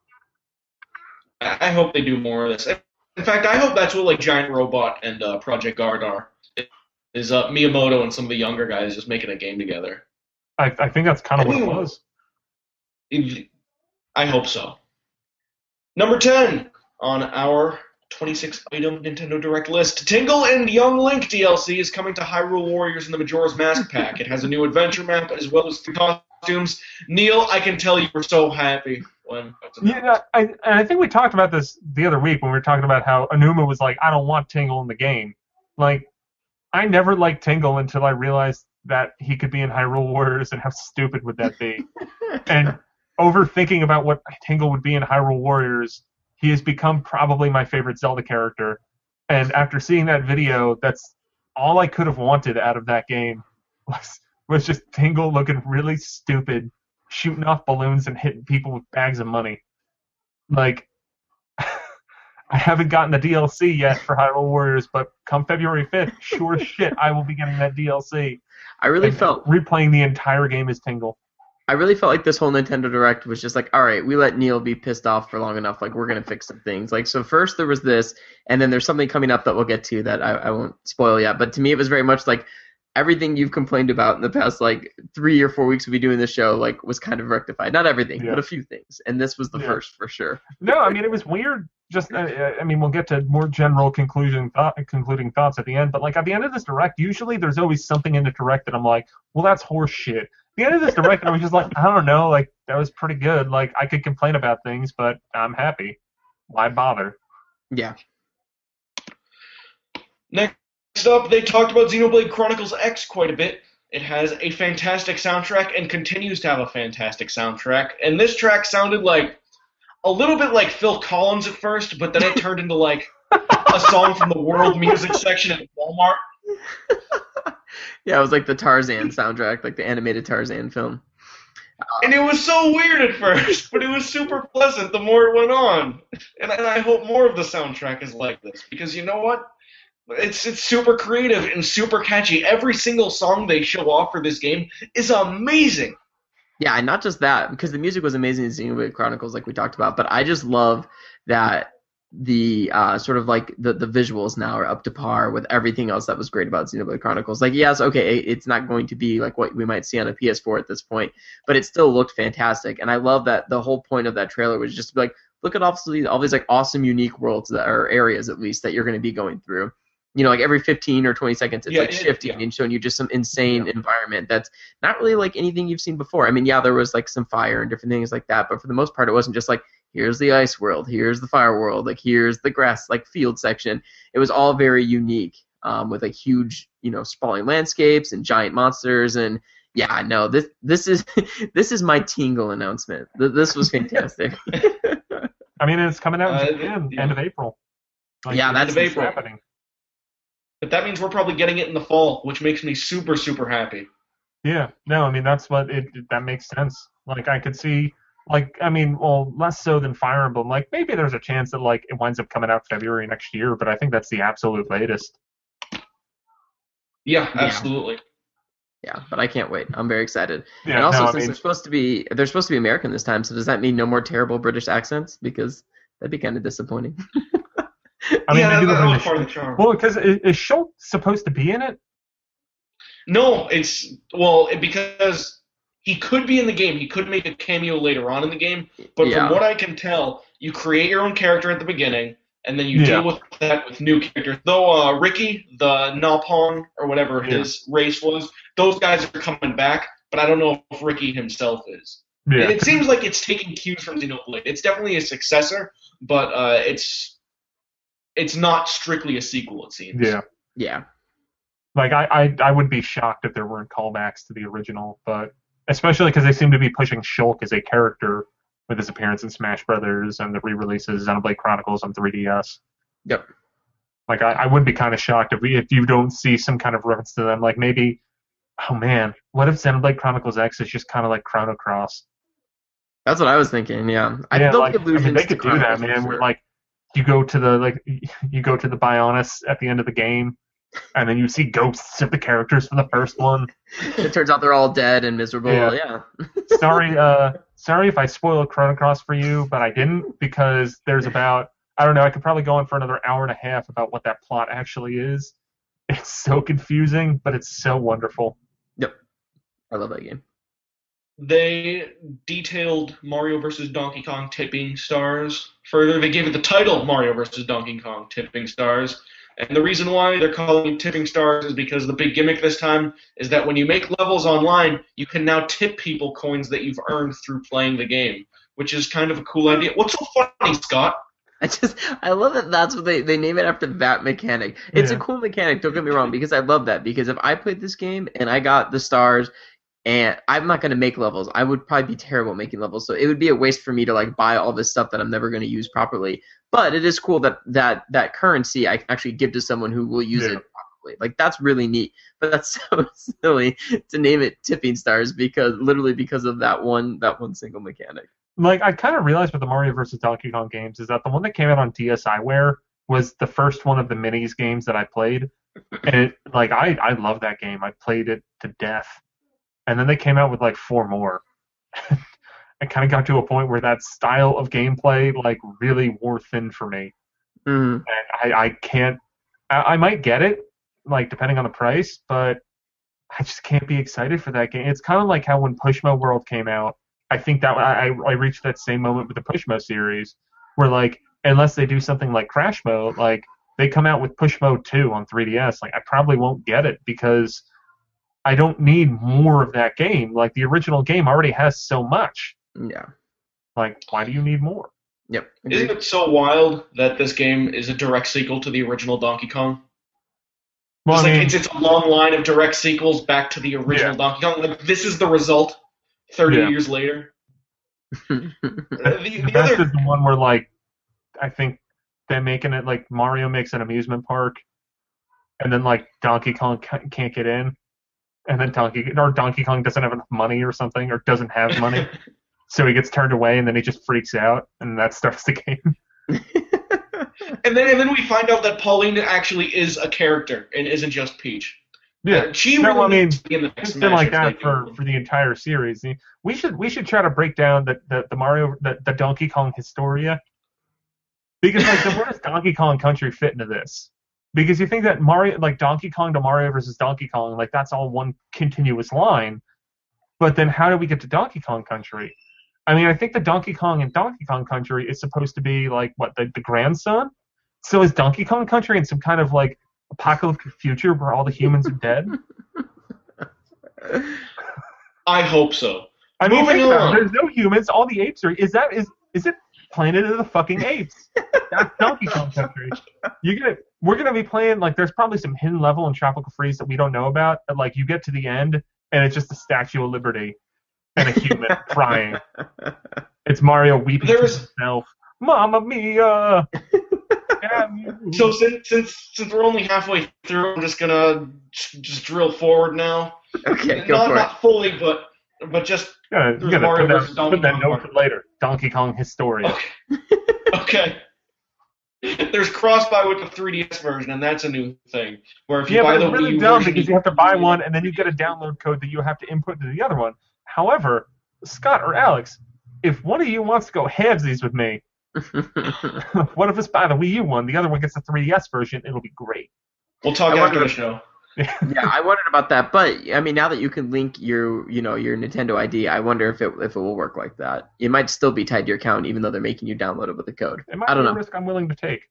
I hope they do more of this. In fact, I hope that's what like Giant Robot and uh, Project Guard are. Is uh, Miyamoto and some of the younger guys just making a game together. I I think that's kind of what it Anyway. was. I hope so. Number ten on our twenty-six item Nintendo Direct list. Tingle and Young Link D L C is coming to Hyrule Warriors in the Majora's Mask pack. It has a new adventure map as well as three costumes. Neil, I can tell you were so happy when that's announced. Yeah, I and I think we talked about this the other week when we were talking about how Anuma was like, I don't want Tingle in the game. Like, I never liked Tingle until I realized that he could be in Hyrule Warriors, and how stupid would that be? And overthinking about what Tingle would be in Hyrule Warriors, he has become probably my favorite Zelda character. And after seeing that video, that's all I could have wanted out of that game was was just Tingle looking really stupid, shooting off balloons and hitting people with bags of money. Like, I haven't gotten the D L C yet for Hyrule Warriors, but come February fifth, sure as shit, I will be getting that D L C. I really And felt replaying the entire game as Tingle. I really felt like this whole Nintendo Direct was just like, all right, we let Neil be pissed off for long enough. Like, we're going to fix some things. Like, so first there was this, and then there's something coming up that we'll get to that I, I won't spoil yet. But to me, it was very much like everything you've complained about in the past, like, three or four weeks of me doing this show, like, was kind of rectified. Not everything, Yeah. but a few things. And this was the Yeah. first, for sure. No, I mean, it was weird. Just, uh, I mean, we'll get to more general conclusion, thought, concluding thoughts at the end. But, like, at the end of this Direct, usually there's always something in the Direct that I'm like, well, that's horse shit. At the end of this Direct, I was just like, I don't know, like, that was pretty good. Like, I could complain about things, but I'm happy. Why bother? Yeah. Next up, they talked about Xenoblade Chronicles X quite a bit. It has a fantastic soundtrack and continues to have a fantastic soundtrack. And this track sounded like a little bit like Phil Collins at first, but then it turned into like a song from the world music section at Walmart. Yeah, it was like the Tarzan soundtrack, like the animated Tarzan film. And it was so weird at first, but it was super pleasant the more it went on. And, and I hope more of the soundtrack is like this, because you know what? It's it's super creative and super catchy. Every single song they show off for this game is amazing. Yeah, and not just that, because the music was amazing in Xenoblade Chronicles, like we talked about, but I just love that the uh, sort of like the, the visuals now are up to par with everything else that was great about Xenoblade Chronicles. Like, yes, okay, it's not going to be like what we might see on a P S four at this point, but it still looked fantastic. And I love that the whole point of that trailer was just to be like, look at all these, all these like awesome, unique worlds that are areas at least that you're going to be going through. You know, like every fifteen or twenty seconds, it's Yeah, like it- shifting yeah. and showing you just some insane Yeah. environment that's not really like anything you've seen before. I mean, yeah, there was like some fire and different things like that, but for the most part, it wasn't just like, here's the ice world, here's the fire world, like here's the grass, like field section. It was all very unique, um, with like huge, you know, sprawling landscapes and giant monsters. And yeah, no, this this is this is my Tingle announcement. Th- This was fantastic. I mean, it's coming out in Uh, Japan, yeah. end of April. Like, Yeah, it's that's just April. happening. But that means we're probably getting it in the fall, which makes me super, super happy. Yeah, no, I mean that's what it that makes sense. Like I could see, like I mean, well, less so than Fire Emblem. Like maybe there's a chance that like it winds up coming out February next year, but I think that's the absolute latest. Yeah, Yeah. absolutely. Yeah, but I can't wait. I'm very excited. Yeah, and also, no, I since mean, they're supposed to be they're supposed to be American this time, so does that mean no more terrible British accents? Because that'd be kind of disappointing. I mean, yeah, maybe that, they'll that bring was the part of Schultz- the charm. well, because is Schultz supposed to be in it? No, it's well it, because he could be in the game. He could make a cameo later on in the game. But Yeah. from what I can tell, you create your own character at the beginning, and then you Yeah. deal with that with new characters. Though uh, Ricky, the Nalpon, or whatever Yeah. his race was, those guys are coming back, but I don't know if Ricky himself is. Yeah. It seems like it's taking cues from Xenoblade. It's definitely a successor, but uh, it's it's not strictly a sequel, it seems. Yeah. Yeah. Like, I, I, I would be shocked if there weren't callbacks to the original, but especially because they seem to be pushing Shulk as a character with his appearance in Smash Brothers and the re-releases of Xenoblade Chronicles on three D S. Yep. Like, I, I would be kind of shocked if we, if you don't see some kind of reference to them. Like, maybe, oh man, what if Xenoblade Chronicles X is just kind of like Chrono Cross? That's what I was thinking. Yeah. I Yeah, feel like, like I mean, allusions they to could do that, Chronicles for man. sure. Where like you go to the like you go to the Bionis at the end of the game, and then you see ghosts of the characters from the first one. It turns out they're all dead and miserable. Yeah. Yeah. sorry, uh, sorry if I spoiled Chrono Cross for you, but I didn't because there's about I don't know. I could probably go on for another hour and a half about what that plot actually is. It's so confusing, but it's so wonderful. Yep. I love that game. They detailed Mario versus Donkey Kong Tipping Stars further. They gave it the title Mario versus Donkey Kong Tipping Stars. And the reason why they're calling it Tipping Stars is because the big gimmick this time is that when you make levels online, you can now tip people coins that you've earned through playing the game, which is kind of a cool idea. What's so funny, Scott? I just, I love that that's what they, they name it after that mechanic. It's Yeah. a cool mechanic, don't get me wrong, because I love that. Because if I played this game and I got the stars, and I'm not going to make levels, I would probably be terrible at making levels. So it would be a waste for me to like buy all this stuff that I'm never going to use properly. But it is cool that that, that currency I can actually give to someone who will use Yeah. it properly. Like that's really neat. But that's so silly to name it Tipping Stars because literally because of that one that one single mechanic. Like, I kind of realized with the Mario versus Donkey Kong games is that the one that came out on DSiWare was the first one of the minis games that I played. And, it, like, I, I love that game. I played it to death. And then they came out with, like, four more. I kind of got to a point where that style of gameplay, like, really wore thin for me. Mm-hmm. And I, I can't... I, I might get it, like, depending on the price, but I just can't be excited for that game. It's kind of like how when Pushmo World came out, I think that I, I reached that same moment with the Pushmo series, where like unless they do something like Crash Mode, like they come out with Pushmo two on three D S, like I probably won't get it because I don't need more of that game. Like the original game already has so much. Yeah. Like why do you need more? Yep. Isn't Agreed. it so wild that this game is a direct sequel to the original Donkey Kong? Well, It's I like mean, it's, it's a long line of direct sequels back to the original Yeah. Donkey Kong. Like this is the result thirty Yeah. years later. Uh, the, the the best other, is the one where like I think they're making it like Mario makes an amusement park, and then like Donkey Kong ca- can't get in, and then Donkey or Donkey Kong doesn't have enough money or something, or doesn't have money, so he gets turned away, and then he just freaks out, and that starts the game. and then and then we find out that Pauline actually is a character and isn't just Peach. Yeah, Uh, she No, really I mean, needs to be in the next it's been Smash like if they that do for, one. for the entire series. We should we should try to break down the the, the Mario the, the Donkey Kong Historia, because like the, where does Donkey Kong Country fit into this? Because you think that Mario like Donkey Kong to Mario versus Donkey Kong, like that's all one continuous line, but then how do we get to Donkey Kong Country? I mean, I think the Donkey Kong and Donkey Kong Country is supposed to be like what the, the grandson. So is Donkey Kong Country in some kind of like apocalyptic future where all the humans are dead? I hope so. I mean, Moving think about it. on. There's no humans. All the apes are. Is that is is it Planet of the fucking Apes? That's Donkey Kong Country. You gonna we're gonna be playing like there's probably some hidden level in Tropical Freeze that we don't know about. And, like you get to the end and it's just a Statue of Liberty and a human crying. It's Mario weeping to There's- himself. Mamma mia! Damn you. So since since since we're only halfway through, I'm just gonna j- just drill forward now. Okay, go not for it. not fully, but but just You gotta, you There's gotta Mario put that, versus Donkey put that Kong note Mario. for later. Donkey Kong Historia. okay. There's cross-buy with the three D S version, and that's a new thing. Where if you Yeah, buy but the it's really Wii U dumb version, because you have to buy one and then you get a download code that you have to input to the other one. However, Scott or Alex, if one of you wants to go halvesies with me, one of us buy the Wii U one, the other one gets the three D S version, it'll be great. We'll talk I after wonder- the show. Yeah, I wondered about that, but I mean, now that you can link your, you know, your Nintendo I D, I wonder if it if it will work like that. It might still be tied to your account, even though they're making you download it with a code. It might I don't be a know. risk I'm willing to take.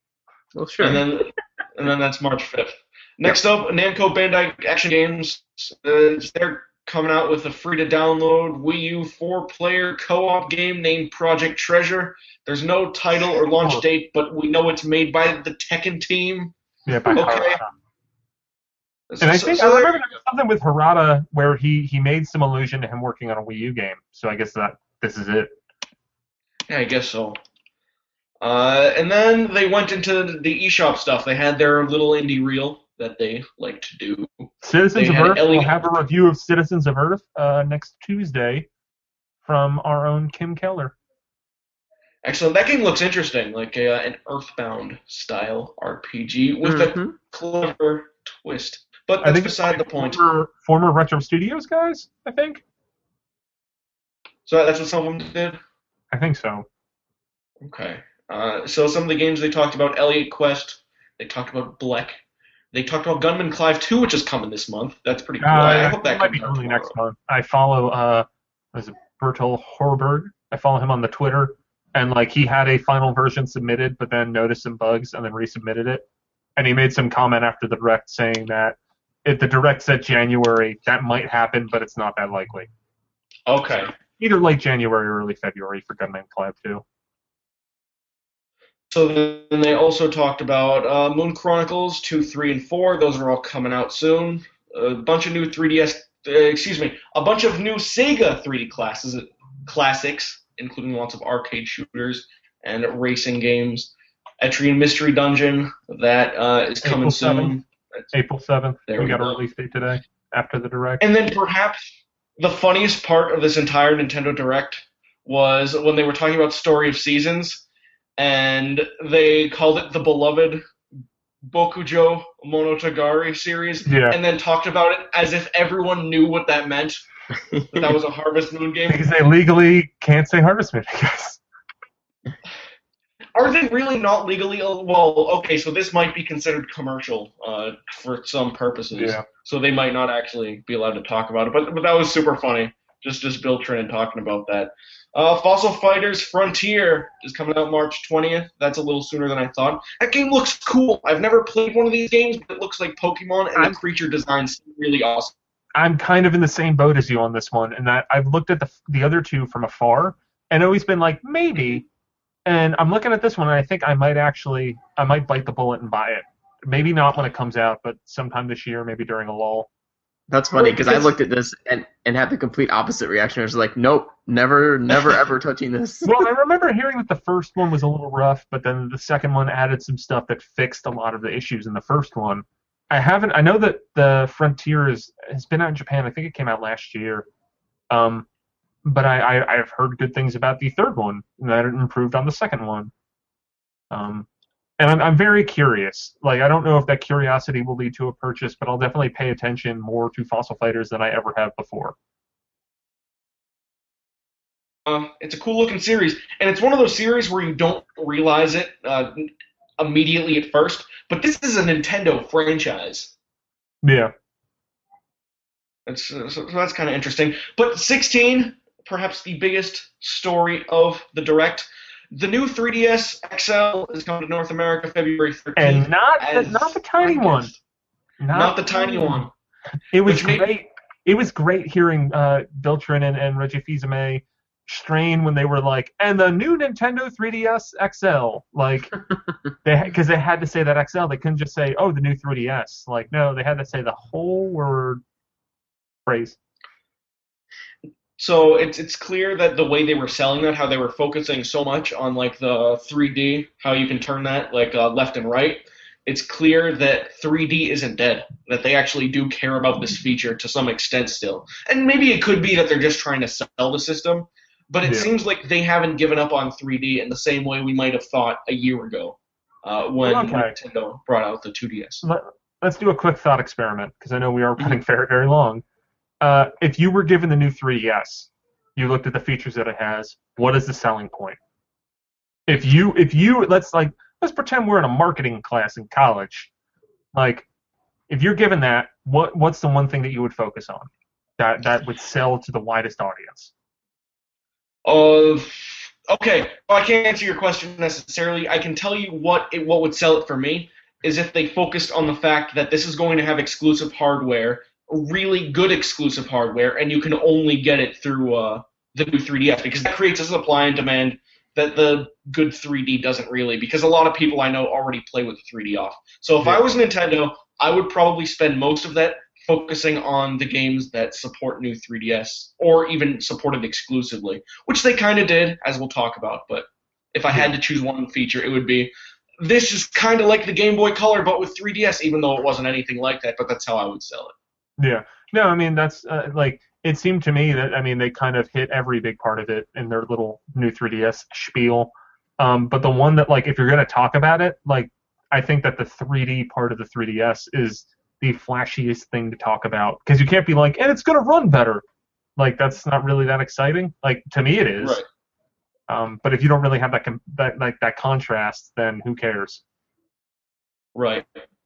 Well, sure. And then, and then that's March fifth. Next yep. up, Namco Bandai Action Games. Uh, they're coming out with a free-to-download Wii U four-player co-op game named Project Treasure. There's no title or launch oh. date, but we know it's made by the Tekken team. Yeah, by okay. Harada. And so, I think so I remember there was something with Harada where he, he made some allusion to him working on a Wii U game. So I guess that this is it. Yeah, I guess so. Uh, and then they went into the eShop stuff. They had their little indie reel that they like to do. Citizens they of Earth will have a review of Citizens of Earth uh, next Tuesday from our own Kim Keller. Excellent. That game looks interesting, like a, uh, an Earthbound style R P G with mm-hmm. a clever twist. But that's beside the point. Former, former Retro Studios guys, I think. So that's what some of them did? I think so. Okay. Uh, so some of the games they talked about, Elliot Quest, they talked about Bleck, they talked about Gunman Clive two, which is coming this month. That's pretty cool. Uh, I, I hope that might be early next month. I follow, uh, was it Bertel Horberg? I follow him on the Twitter, and like he had a final version submitted, but then noticed some bugs and then resubmitted it. And he made some comment after the direct saying that if the direct said January, that might happen, but it's not that likely. Okay. Either late January or early February for Gunman Clive two. So then they also talked about uh, Moon Chronicles two, three, and four. Those are all coming out soon. A bunch of new three D S, uh, excuse me, a bunch of new Sega three D classes, classics, including lots of arcade shooters and racing games. Etrian Mystery Dungeon, that uh, is coming April soon. seventh. April seventh. There we, we got go. a release date today after the Direct. And then perhaps the funniest part of this entire Nintendo Direct was when they were talking about Story of Seasons, and they called it the beloved Bokujo Monogatari series, yeah. and then talked about it as if everyone knew what that meant, that, that was a Harvest Moon game. Because they legally can't say Harvest Moon, I guess. Are they really not legally? Well, okay, so this might be considered commercial uh, for some purposes. Yeah. So they might not actually be allowed to talk about it. But but that was super funny. Just just Bill Trin talking about that. Uh, Fossil Fighters Frontier is coming out March twentieth. That's a little sooner than I thought. That game looks cool. I've never played one of these games, but it looks like Pokemon, and I'm, the creature design's really awesome. I'm kind of in the same boat as you on this one, in that I've looked at the the other two from afar and always been like, maybe. And I'm looking at this one, and I think I might actually, I might bite the bullet and buy it. Maybe not when it comes out, but sometime this year, maybe during a lull. That's funny, because I looked at this and, and had the complete opposite reaction. I was like, nope, never, never, ever touching this. Well, I remember hearing that the first one was a little rough, but then the second one added some stuff that fixed a lot of the issues in the first one. I haven't, I know that the Frontier is, has been out in Japan. I think it came out last year. Um, But I, I, I've heard good things about the third one, and that it improved on the second one. Um, and I'm, I'm very curious. Like, I don't know if that curiosity will lead to a purchase, but I'll definitely pay attention more to Fossil Fighters than I ever have before. Uh, it's a cool-looking series, and it's one of those series where you don't realize it uh, immediately at first, but this is a Nintendo franchise. Yeah. It's, so, so that's kind of interesting. But sixteen... perhaps the biggest story of the Direct. The new three D S X L is coming to North America February thirteenth. And not the, not the tiny one. Not, not the tiny one. one. It was Which great. Made... It was great hearing uh, Bill Trin and, and Reggie Fils-Aimé strain when they were like, and the new Nintendo three D S X L. Like, they because they had to say that X L. They couldn't just say, oh, the new three D S. Like, no, they had to say the whole word phrase. So it's it's clear that the way they were selling that, how they were focusing so much on like the three D, how you can turn that like uh, left and right, it's clear that three D isn't dead, that they actually do care about this feature to some extent still. And maybe it could be that they're just trying to sell the system, but it yeah. seems like they haven't given up on three D in the same way we might have thought a year ago uh, when okay. Nintendo brought out the two D S. Let, let's do a quick thought experiment, because I know we are running very, very long. Uh, if you were given the new three D S, you looked at the features that it has, what is the selling point? If you, if you, let's like, let's pretend we're in a marketing class in college. Like, if you're given that, what, what's the one thing that you would focus on that, that would sell to the widest audience? Uh, Okay, well, I can't answer your question necessarily. I can tell you what it, what would sell it for me is if they focused on the fact that this is going to have exclusive hardware, really good exclusive hardware, and you can only get it through uh, the new three D S, because that creates a supply and demand that the good three D doesn't really, because a lot of people I know already play with the three D off. So if Yeah. I was Nintendo, I would probably spend most of that focusing on the games that support new three D S, or even supported exclusively, which they kind of did, as we'll talk about. But if I had to choose one feature, it would be, this is kind of like the Game Boy Color, but with three D S, even though it wasn't anything like that, but that's how I would sell it. Yeah. No, I mean, that's, uh, like, it seemed to me that, I mean, they kind of hit every big part of it in their little new three D S spiel. Um, but the one that, like, if you're going to talk about it, like, I think that the three D part of the three D S is the flashiest thing to talk about, because you can't be like, and it's going to run better. Like, that's not really that exciting. Like, to me it is. Right. Um, but if you don't really have that, com- that like that contrast, then who cares? Right.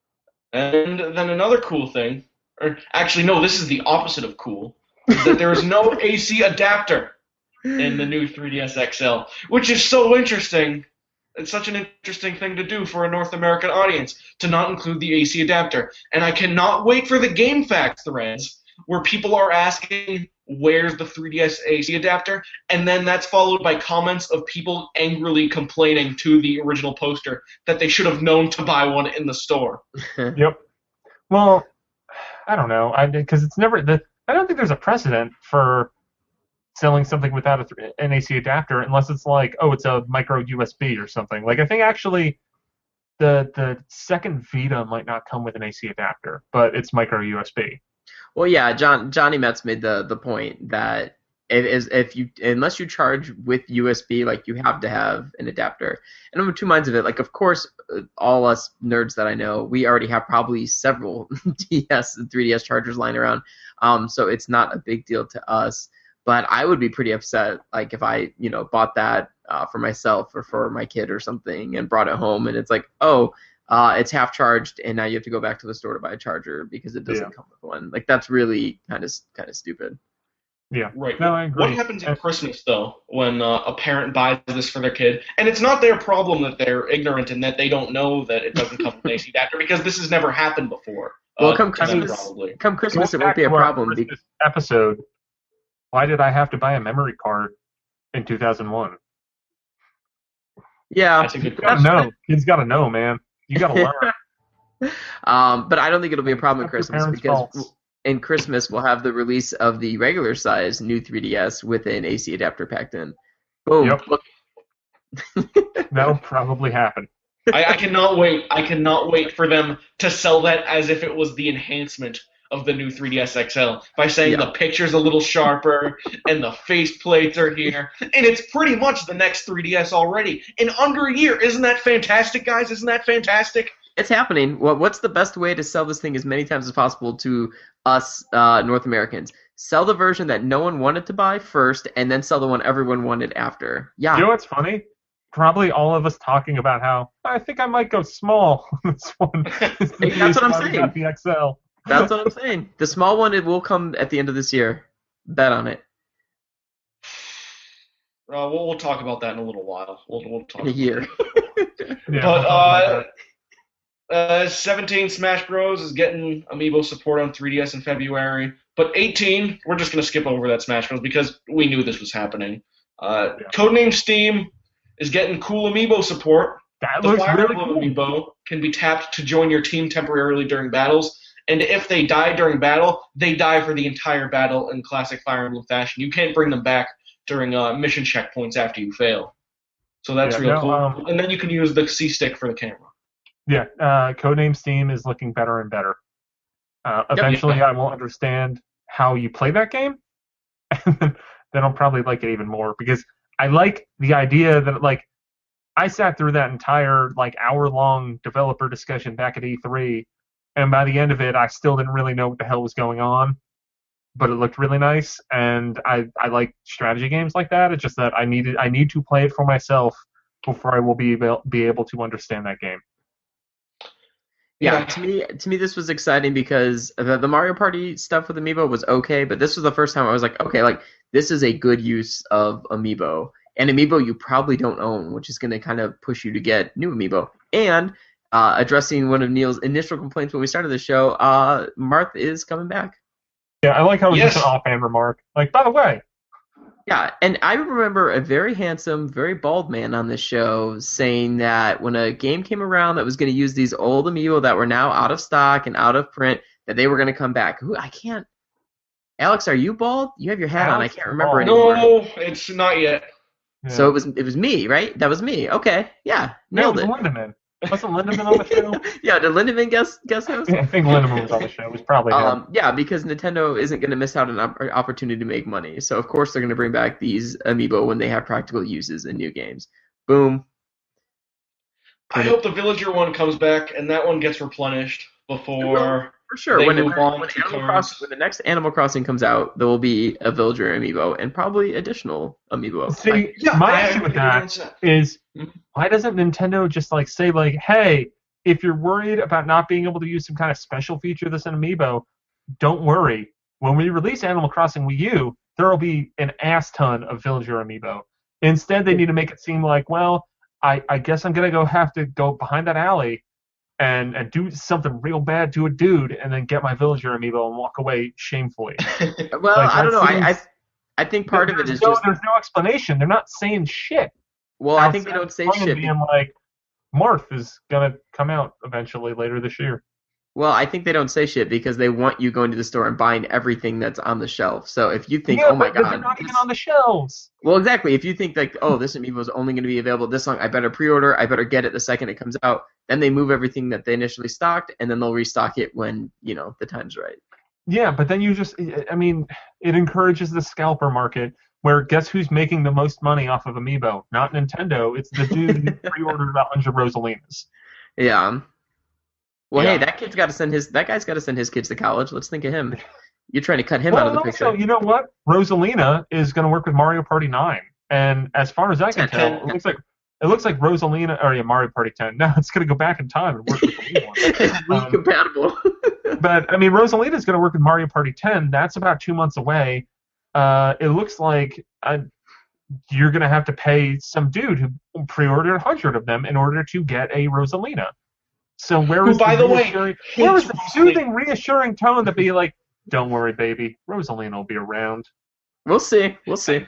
And then another cool thing, or actually, no, this is the opposite of cool, is that there is no A C adapter in the new three D S X L, which is so interesting. It's such an interesting thing to do for a North American audience, to not include the A C adapter. And I cannot wait for the GameFAQs threads where people are asking, where's the three D S A C adapter? And then that's followed by comments of people angrily complaining to the original poster that they should have known to buy one in the store. Yep. Well, I don't know. I because it's never the. I don't think there's a precedent for selling something without a th- an A C adapter, unless it's like, oh, it's a micro U S B or something. Like, I think actually the the second Vita might not come with an A C adapter, but it's micro U S B. Well, yeah, John Johnny Metz made the the point that if is if you unless you charge with U S B, like, you have to have an adapter. And I'm of two minds of it. Like, of course, all us nerds that I know, we already have probably several D S and three D S chargers lying around, um, so it's not a big deal to us. But I would be pretty upset, like, if I, you know, bought that uh, for myself or for my kid or something and brought it home, and it's like, oh, uh, it's half charged, and now you have to go back to the store to buy a charger because it doesn't Yeah. come with one. Like, that's really kind of kind of stupid. Yeah. Right. No, I agree. What happens at Christmas, though, when uh, a parent buys this for their kid? And it's not their problem that they're ignorant and that they don't know that it doesn't come with an A C adapter, because this has never happened before. Well, uh, come to them, Christmas, probably. come Christmas, it Going won't back be a to our problem. Be- Christmas episode. Why did I have to buy a memory card in two thousand one? yeah, That's a good You gotta question. know. Kids gotta know, man. You gotta learn. um, but I don't think it'll be a problem at It's your Christmas parents' because faults. in Christmas we'll have the release of the regular size new three D S with an A C adapter packed in. Boom. Yep. Look. That'll probably happen. I, I cannot wait. I cannot wait for them to sell that as if it was the enhancement of the new three D S X L, by saying Yeah. the picture's a little sharper and the face plates are here, and it's pretty much the next three D S already in under a year. Isn't that fantastic, guys? Isn't that fantastic? It's happening. What What's the best way to sell this thing as many times as possible to us uh, North Americans? Sell the version that no one wanted to buy first, and then sell the one everyone wanted after. Yeah. You know what's funny? Probably all of us talking about how I think I might go small. This one. This Hey, that's what I'm finally saying. got the X L. That's what I'm saying. The small one, it will come at the end of this year. Bet on it. Uh, we'll, we'll talk about that in a little while. We'll, we'll talk In a about year. Yeah, But we'll talk uh, about that. uh, seventeen Smash Bros is getting amiibo support on three D S in February. But eighteen, we're just gonna skip over that Smash Bros because we knew this was happening. Uh, Yeah. Codename Steam is getting cool amiibo support. That The looks Fire really Emblem cool. amiibo can be tapped to join your team temporarily during battles, and if they die during battle, they die for the entire battle in classic Fire Emblem fashion. You can't bring them back during uh, mission checkpoints after you fail. So that's Yeah, real no, cool. um, and then you can use the C-stick for the camera. Yeah, uh, Codename Steam is looking better and better. Uh, eventually, yeah. I will understand how you play that game, and then, then I'll probably like it even more, because I like the idea that, like, I sat through that entire like hour-long developer discussion back at E three, and by the end of it, I still didn't really know what the hell was going on, but it looked really nice, and I, I like strategy games like that. It's just that I needed I need to play it for myself before I will be able, be able to understand that game. Yeah, Yeah. to me, to me, this was exciting because the, the Mario Party stuff with Amiibo was okay, but this was the first time I was like, okay, like, this is a good use of Amiibo. an amiibo you probably don't own, which is going to kind of push you to get new amiibo. And uh, addressing one of Neil's initial complaints when we started the show, uh, Marth is coming back. Yeah, I like how it was Yes. just an offhand remark. Like, by the way, Yeah, and I remember a very handsome, very bald man on this show saying that when a game came around that was going to use these old amiibo that were now out of stock and out of print, that they were going to come back. Who I can't. Alex, are you bald? You have your hat on. I Alex can't is remember bald. anymore. No, it's not yet. yeah. So it was it was me, right? That was me. Okay, yeah, no, nailed it it. was Lindemann. Wasn't Lindemann on the show? Yeah, did Lindemann guess guess host? Yeah, I think Lindemann was on the show. It was probably him. Um, yeah, because Nintendo isn't going to miss out on an op- opportunity to make money. So, of course, they're going to bring back these amiibo when they have practical uses in new games. Boom. I hope the Villager one comes back and that one gets replenished before. For sure. They When, it, move on when, to Animal cards. Crossing, when the next Animal Crossing comes out, there will be a Villager amiibo and probably additional amiibo. See, Like, Yeah, my I issue with agree that against that. is Mhm. why doesn't Nintendo just like say like, hey, if you're worried about not being able to use some kind of special feature that's an amiibo, don't worry. When we release Animal Crossing Wii U, there will be an ass ton of Villager amiibo. Instead, they need to make it seem like, well, I, I guess I'm gonna go have to go behind that alley and and do something real bad to a dude, and then get my Villager amiibo and walk away shamefully. well, Like, I don't that know. I, I seems- I think part of it There's is no, just. there's no explanation. They're not saying shit. Well, I think they outside don't say of shit. being like, Marth is gonna come out eventually later this year. Well, I think they don't say shit because they want you going to the store and buying everything that's on the shelf. So if you think, yeah, oh my but they're god, not even this- on the shelves. well, exactly. If you think like, oh, this amiibo is only going to be available this long, I better pre-order. I better get it the second it comes out. Then they move everything that they initially stocked, and then they'll restock it when you know the time's right. Yeah, but then you just, I mean, it encourages the scalper market. Where guess who's making the most money off of amiibo? Not Nintendo. It's the dude who pre-ordered a bunch of Rosalinas. Yeah. Well, Yeah. hey, that kid's got to send his that guy's got to send his kids to college. Let's think of him. You're trying to cut him Well, out of the and picture. also, you know what? Rosalina is going to work with Mario Party nine, and as far as I can ten, tell, ten. it looks like it looks like Rosalina, or yeah, Mario Party ten. No, it's going to go back in time and work with the Wii one. Wii Um, compatible. But I mean, Rosalina is going to work with Mario Party ten. That's about two months away. Uh, it looks like uh, you're going to have to pay some dude who pre-ordered a hundred of them in order to get a Rosalina. So where Who, is by the way, reassuring- where was hates the Rosalina. soothing, reassuring tone to be like, "Don't worry, baby, Rosalina will be around." We'll see. We'll see.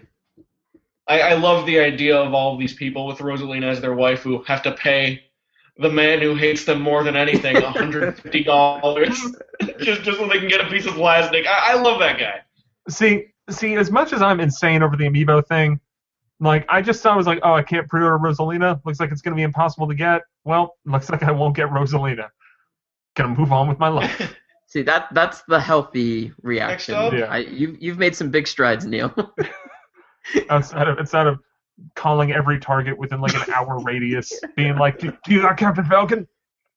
I, I love the idea of all of these people with Rosalina as their wife who have to pay the man who hates them more than anything one hundred fifty dollars just, just so they can get a piece of plastic. I, I love that guy. See, see, as much as I'm insane over the amiibo thing, like I just thought I was like, oh, I can't pre-order Rosalina. Looks like it's going to be impossible to get. Well, looks like I won't get Rosalina. Gonna move on with my life. See that that's the healthy reaction. Next up? Yeah. I, you you've made some big strides, Neil. Outside of instead of calling every target within like an hour radius, being like, do, do you got Captain Falcon?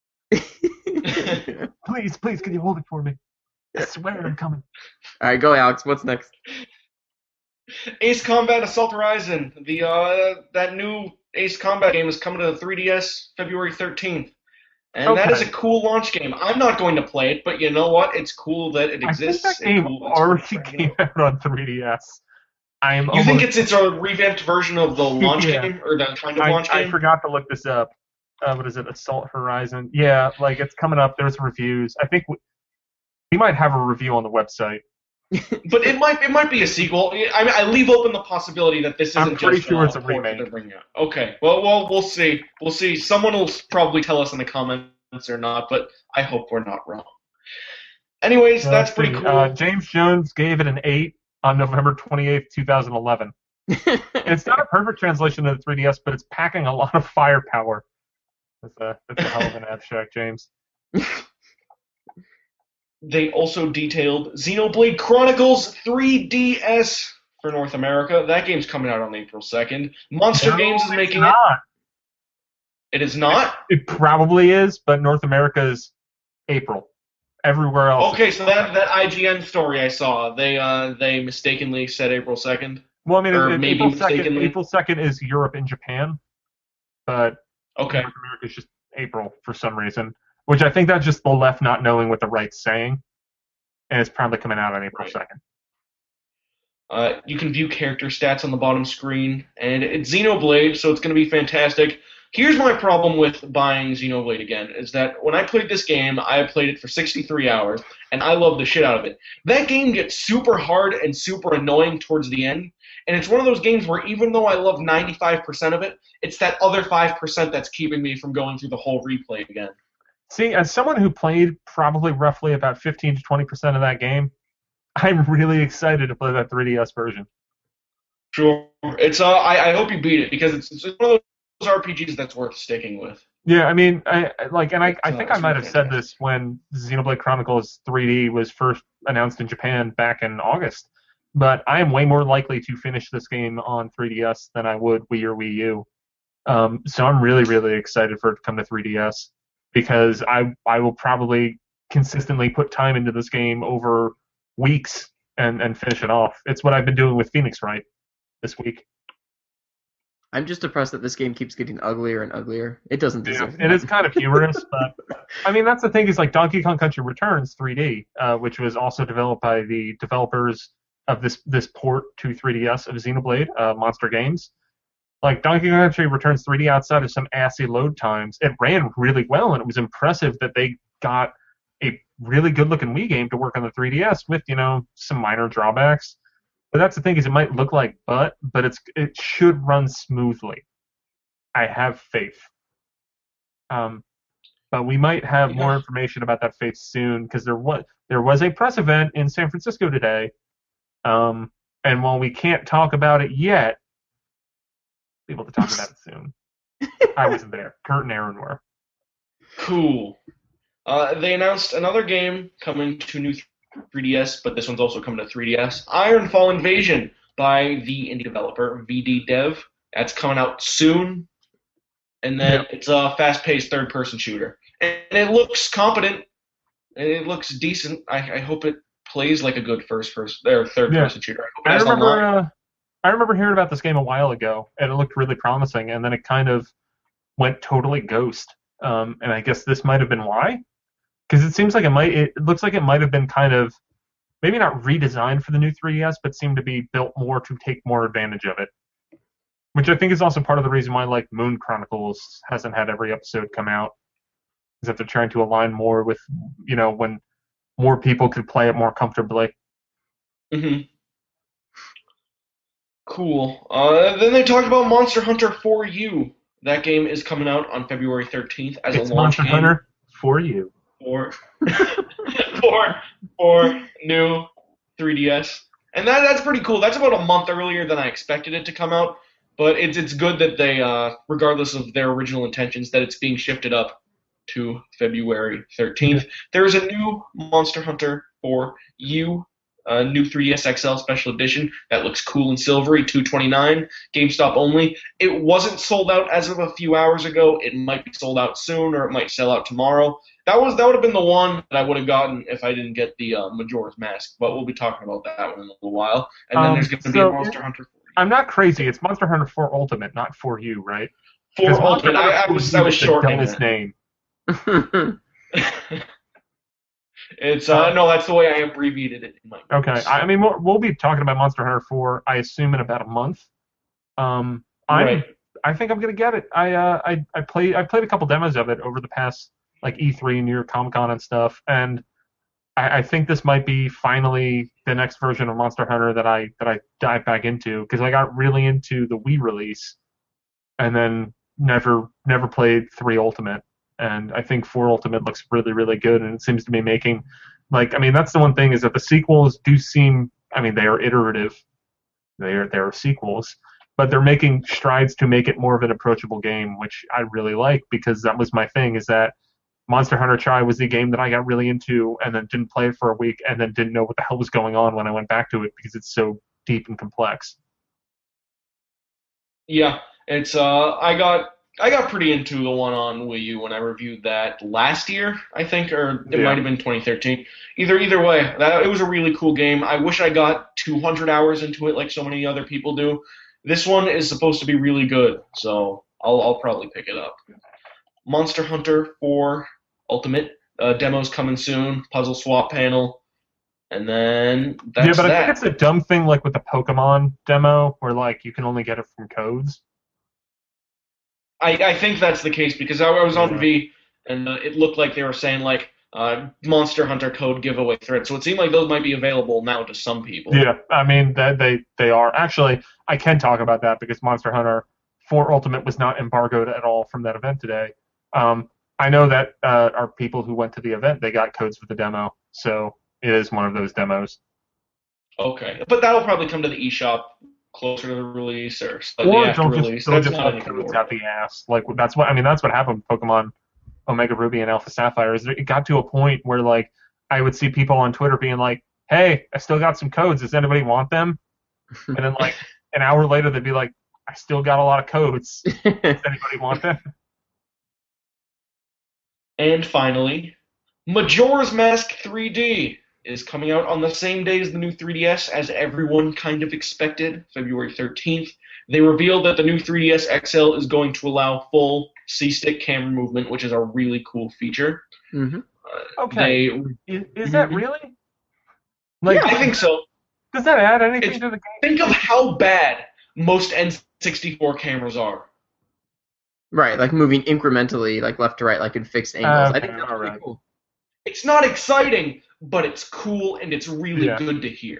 Please, please, can you hold it for me? I swear I'm coming. All right, go, Alex. What's next? Ace Combat Assault Horizon. The uh, that new Ace Combat game is coming to the three D S February thirteenth. And that is a Okay. cool launch game. I'm not going to play it, but you know what? It's cool that it I think exists. that It's game cool- it's already cool for came out on three D S. I am You almost, think it's it's a revamped version of the launch Yeah. game or the kind of I, launch I game? forgot to look this up. Uh, what is it? Assault Horizon. Yeah, like it's coming up. There's reviews. I think we, we might have a review on the website. But it might it might be a sequel. I mean, I leave open the possibility that this isn't I'm pretty just sure uh, it's a port that remake. they're bringing out. Okay, well, well, we'll see. We'll see. Someone will probably tell us in the comments or not, but I hope we're not wrong. Anyways, Uh, that's let's pretty see. cool. Uh, James Jones gave it an eight on November twenty-eighth, twenty eleven. It's not a perfect translation of the three D S, but it's packing a lot of firepower. That's a, that's a hell of an abstract, James. They also detailed Xenoblade Chronicles three D S for North America. That game's coming out on April second. Monster No, Games is it's making not. it. It is not? It probably is, but North America is April. Everywhere else. Okay, so that, that I G N story I saw, they uh they mistakenly said April second. Well, I mean, or it, it- maybe April second. mistakenly. April second is Europe and Japan, but Okay. North America is just April for some reason. Which I think that's just the left not knowing what the right's saying, and it's probably coming out on April Right. second. Uh, you can view character stats on the bottom screen, and it's Xenoblade, so it's going to be fantastic. Here's my problem with buying Xenoblade again, is that when I played this game, I played it for sixty-three hours, and I loved the shit out of it. That game gets super hard and super annoying towards the end, and it's one of those games where even though I love ninety-five percent of it, it's that other five percent that's keeping me from going through the whole replay again. See, as someone who played probably roughly about fifteen to twenty percent of that game, I'm really excited to play that three D S version. Sure. It's uh, I, I hope you beat it, because it's, it's one of those R P Gs that's worth sticking with. Yeah, I mean, I I- like, and I, I think Uh, I might have it's said this when Xenoblade Chronicles three D was first announced in Japan back in August, but I am way more likely to finish this game on three D S than I would Wii or Wii U. Um, so I'm really, really excited for it to come to three D S, because I I will probably consistently put time into this game over weeks and, and finish it off. It's what I've been doing with Phoenix Wright this week. I'm just depressed that this game keeps getting uglier and uglier. It doesn't Yeah, deserve it is kind of humorous, but I mean that's the thing is like Donkey Kong Country Returns three D, uh, which was also developed by the developers of this this port to three D S of Xenoblade, uh, Monster Games. Like Donkey Kong Country Returns three D, outside of some assy load times, it ran really well, and it was impressive that they got a really good-looking Wii game to work on the three D S with, you know, some minor drawbacks. But that's the thing is it might look like butt, but it's it should run smoothly. I have faith. Um, but we might have more Yeah. information about that faith soon, because there was there was a press event in San Francisco today, um, and while we can't talk about it yet, we'll be able to talk about it soon. I wasn't there. Kurt and Aaron were. Cool. Uh, they announced another game coming to new three D S, but this one's also coming to three D S. Ironfall Invasion by the indie developer V D Dev. That's coming out soon. And then Yeah. it's a fast-paced third-person shooter. And it looks competent. And it looks decent. I, I hope it plays like a good first first or third-person shooter. I hope it I has remember, online. uh, I remember hearing about this game a while ago, and it looked really promising, and then it kind of went totally ghost. Um, and I guess this might have been why, because it seems like it might. It looks like it might have been kind of maybe not redesigned for the new three D S, but seemed to be built more to take more advantage of it. Which I think is also part of the reason why, like, Moon Chronicles hasn't had every episode come out, is that they're trying to align more with, you know, when more people could play it more comfortably. hmm Cool. Uh, then they talked about Monster Hunter four U. That game is coming out on February thirteenth as It's a launch Monster game Hunter for you. for for for new three D S, and that that's pretty cool. That's about a month earlier than I expected it to come out, but it's it's good that they, uh, regardless of their original intentions, that it's being shifted up to February thirteenth. There is a new Monster Hunter four U. Uh, new three D S X L Special Edition that looks cool and silvery, two twenty-nine, GameStop only. It wasn't sold out as of a few hours ago. It might be sold out soon, or it might sell out tomorrow. That was that would have been the one that I would have gotten if I didn't get the uh, Majora's Mask. But we'll be talking about that one in a little while. And then Um, there's going to be so- a Monster Hunter I'm not crazy. It's Monster Hunter four Ultimate, not for you, right? four Because Ultimate. Monster I, I Hunter was four I was is the shortening dumbest that. name. It's uh no, that's the way I abbreviated it in my Okay, notes. I I mean we'll, we'll be talking about Monster Hunter four, I assume, in about a month. Um, I'm, Right. I think I'm gonna get it. I uh, I I played I played a couple demos of it over the past like E three, New York Comic Con and stuff, and I, I think this might be finally the next version of Monster Hunter that I that I dive back into, because I got really into the Wii release, and then never never played three Ultimate. And I think four Ultimate looks really, really good, and it seems to be making, like, I mean, that's the one thing is that the sequels do seem, I mean, they are iterative, they are they are sequels, but they're making strides to make it more of an approachable game, which I really like, because that was my thing, is that Monster Hunter Tri was the game that I got really into, and then didn't play it for a week, and then didn't know what the hell was going on when I went back to it, because it's so deep and complex. Yeah, it's uh I got I got pretty into the one on Wii U when I reviewed that last year, I think, or it Yeah. might have been twenty thirteen. Either either way, that it was a really cool game. I wish I got two hundred hours into it like so many other people do. This one is supposed to be really good, so I'll I'll probably pick it up. Monster Hunter four Ultimate uh, demos coming soon. Puzzle swap panel. And then that's yeah, but that. I think it's a dumb thing like with the Pokemon demo where like you can only get it from codes. I, I think that's the case because I, I was on Yeah. V and uh, it looked like they were saying like uh, Monster Hunter code giveaway thread. So it seemed like those might be available now to some people. Yeah, I mean that they they are actually. I can talk about that because Monster Hunter four Ultimate was not embargoed at all from that event today. Um, I know that uh, our people who went to the event they got codes for the demo, so it is one of those demos. Okay, but that'll probably come to the eShop closer to the release or slightly Or after they'll release. just they'll That's just not let anything codes to out the ass. Like that's what I mean. That's what happened with Pokemon Omega Ruby and Alpha Sapphire. Is it got to a point where like I would see people on Twitter being like, "Hey, I still got some codes. Does anybody want them?" And then like an hour later they'd be like, "I still got a lot of codes. Does anybody want them?" And finally, Majora's Mask three D is coming out on the same day as the new three D S, as everyone kind of expected, February thirteenth. They revealed that the new three D S X L is going to allow full C-stick camera movement, which is a really cool feature. Mm-hmm. Uh, Okay. They, Is, is that Mhm. really? Like, I think so. does that add anything It's- to the game? Think of how bad most N sixty-four cameras are. Right, like moving incrementally, like left to right, like in fixed angles. I Okay, think that's really alright. cool. It's not exciting, but it's cool and it's really Yeah. good to hear.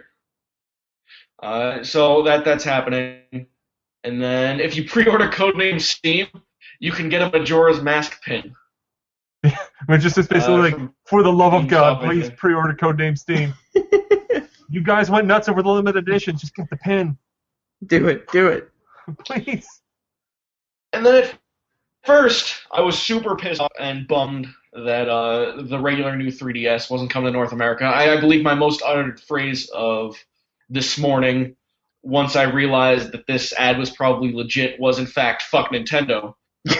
Uh, so that that's happening. And then if you pre-order Codename Steam, you can get a Majora's Mask pin. Which is just basically Uh, like, from for the love of GameStop, God, I please think. pre-order Codename Steam. You guys went nuts over the limited edition. Just get the pin, Do it, do it. please. And then at first, I was super pissed off and bummed that uh, the regular new three D S wasn't coming to North America. I, I believe my most uttered phrase of this morning, once I realized that this ad was probably legit, was in fact, fuck Nintendo.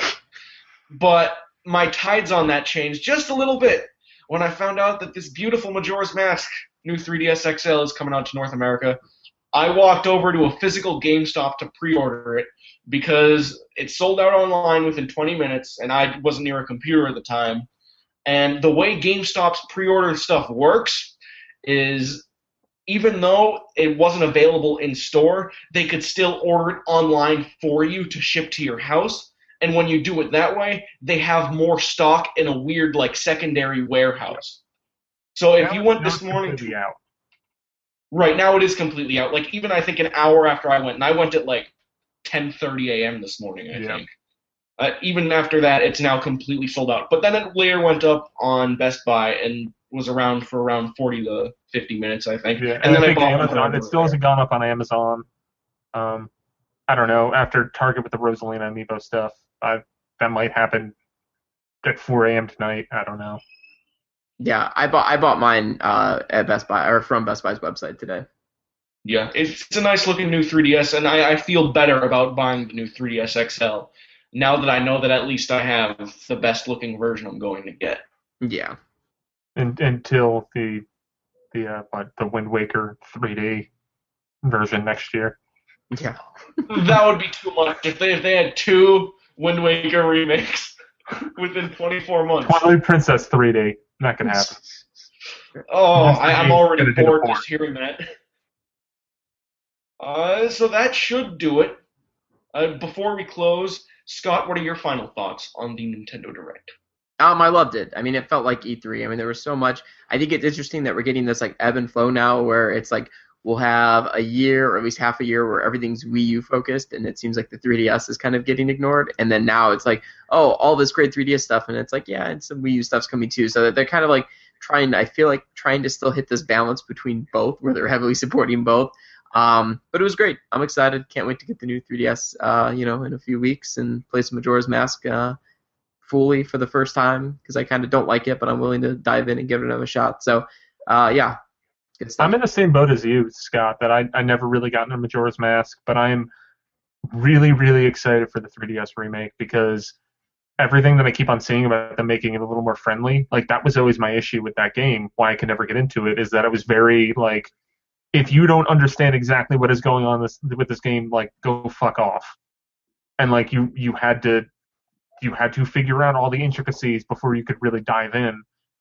But my tides on that changed just a little bit when I found out that this beautiful Majora's Mask new three D S X L is coming out to North America. I walked over to a physical GameStop to pre-order it because it sold out online within twenty minutes, and I wasn't near a computer at the time. And the way GameStop's pre-order stuff works is even though it wasn't available in store, they could still order it online for you to ship to your house. And when you do it that way, they have more stock in a weird, like, secondary warehouse. So if Now you it's went not this morning, completely out. right now it is completely out. Like, even I think an hour after I went, and I went at like ten thirty a.m. this morning, I Yeah. think. Uh, even after that, it's now completely sold out. But then it later went up on Best Buy and was around for around forty to fifty minutes, I think. Yeah, and, and, then I I think bought one Amazon. over It still there. hasn't gone up on Amazon. Um, I don't know. After Target with the Rosalina Amiibo stuff, I, that might happen at four a.m. tonight. I don't know. Yeah, I bought I bought mine uh, at Best Buy or from Best Buy's website today. Yeah, it's, it's a nice looking new three D S, and I, I feel better about buying the new three D S X L now that I know that at least I have the best looking version I'm going to get. Yeah. In, until the the uh, what, the Wind Waker three D version next year. Yeah. That would be too much if they if they had two Wind Waker remakes within twenty-four months. Twilight Princess three D. Not gonna happen. Oh, Yes, I, I'm they already gotta do the bored port. just hearing that. Uh, so that should do it. Uh, before we close, Scott, what are your final thoughts on the Nintendo Direct? Um, I loved it. I mean, it felt like E three. I mean, there was so much. I think it's interesting that we're getting this like ebb and flow now, where it's like we'll have a year or at least half a year where everything's Wii U focused, and it seems like the three D S is kind of getting ignored. And then now it's like, oh, all this great three D S stuff, and it's like, yeah, and some Wii U stuff's coming too. So that they're kind of like trying. I feel like trying to still hit this balance between both, where they're heavily supporting both. Um, but it was great. I'm excited. Can't wait to get the new three D S, uh, you know, in a few weeks and play some Majora's Mask uh, fully for the first time because I kind of don't like it, but I'm willing to dive in and give it another shot. So, uh, yeah, good stuff. I'm in the same boat as you, Scott, that I, I never really got into Majora's Mask, but I'm really, really excited for the three D S remake because everything that I keep on seeing about them making it a little more friendly, like that was always my issue with that game, why I could never get into it, is that it was very, like, if you don't understand exactly what is going on this, with this game, like, go fuck off. And, like, you, you had to you had to figure out all the intricacies before you could really dive in.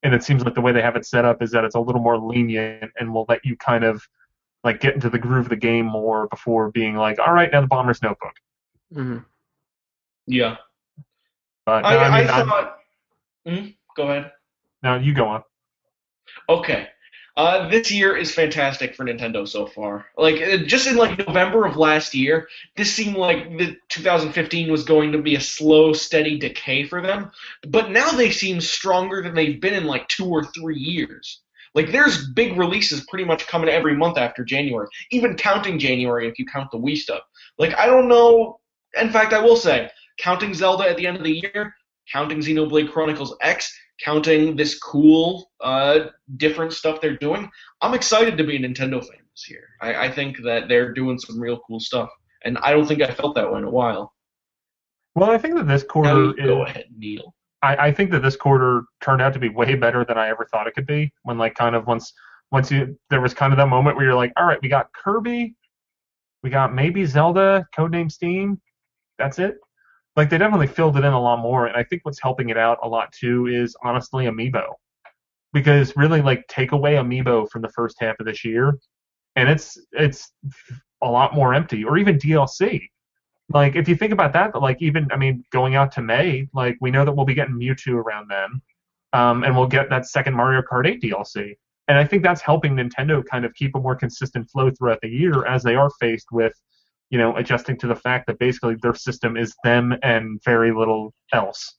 and it seems like the way they have it set up is that it's a little more lenient and will let you kind of like get into the groove of the game more before being like, all right, now the Bomber's Notebook. Mm-hmm. Yeah. But no, I, I, mean, I thought. Mm, go ahead. No, you go on. Okay. Uh, this year is fantastic for Nintendo so far. Like, uh, just in like November of last year, this seemed like the two thousand fifteen was going to be a slow, steady decay for them. But now they seem stronger than they've been in like two or three years. Like, there's big releases pretty much coming every month after January, even counting January if you count the Wii stuff. Like, I don't know. In fact, I will say, counting Zelda at the end of the year, counting Xenoblade Chronicles X, counting this cool, uh, different stuff they're doing, I'm excited to be a Nintendo fan this year. I, I think that they're doing some real cool stuff, and I don't think I felt that way in a while. Well, I think that this Now quarter you go is, ahead, Neil. I, I think that this quarter turned out to be way better than I ever thought it could be. When like kind of once once you there was kind of that moment where you're like, all right, we got Kirby, we got maybe Zelda, Codename Steam, that's it. Like, they definitely filled it in a lot more, and I think what's helping it out a lot, too, is, honestly, Amiibo. Because, really, like, take away Amiibo from the first half of this year, and it's it's a lot more empty, or even D L C. Like, if you think about that, like, even, I mean, going out to May, like, we know that we'll be getting Mewtwo around then, um, and we'll get that second Mario Kart eight D L C. And I think that's helping Nintendo kind of keep a more consistent flow throughout the year as they are faced with, you know, adjusting to the fact that basically their system is them and very little else.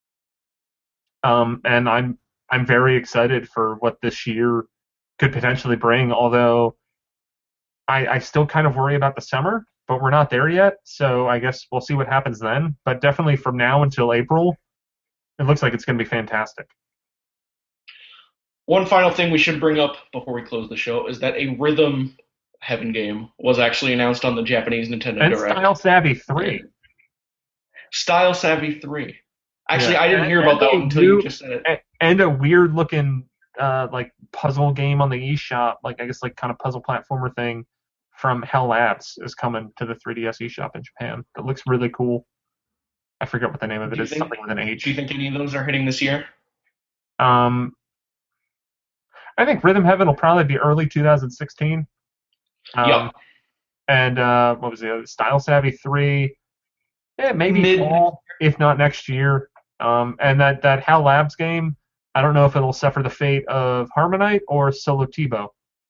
Um, and I'm I'm very excited for what this year could potentially bring, although I, I still kind of worry about the summer, but we're not there yet, so I guess we'll see what happens then. But definitely from now until April, it looks like it's going to be fantastic. One final thing we should bring up before we close the show is that a Rhythm Heaven game was actually announced on the Japanese Nintendo And Direct. Style Savvy three. Style Savvy three. Actually, Yeah. I didn't And- hear about and that a one until new- you just said it. a- And a weird looking uh, like puzzle game on the eShop, like I guess like kind of puzzle platformer thing from Hell Labs is coming to the three D S eShop in Japan. That looks really cool. I forget what the name of it Do you is. think- Something with an H. Do you think any of those are hitting this year? Um, I think Rhythm Heaven will probably be early two thousand sixteen. Um, Yeah. And uh, what was the other? Style Savvy three. Yeah, maybe Mid- fall, if not next year. Um, and that that Hal Labs game, I don't know if it'll suffer the fate of Harmonite or Solo Tibo.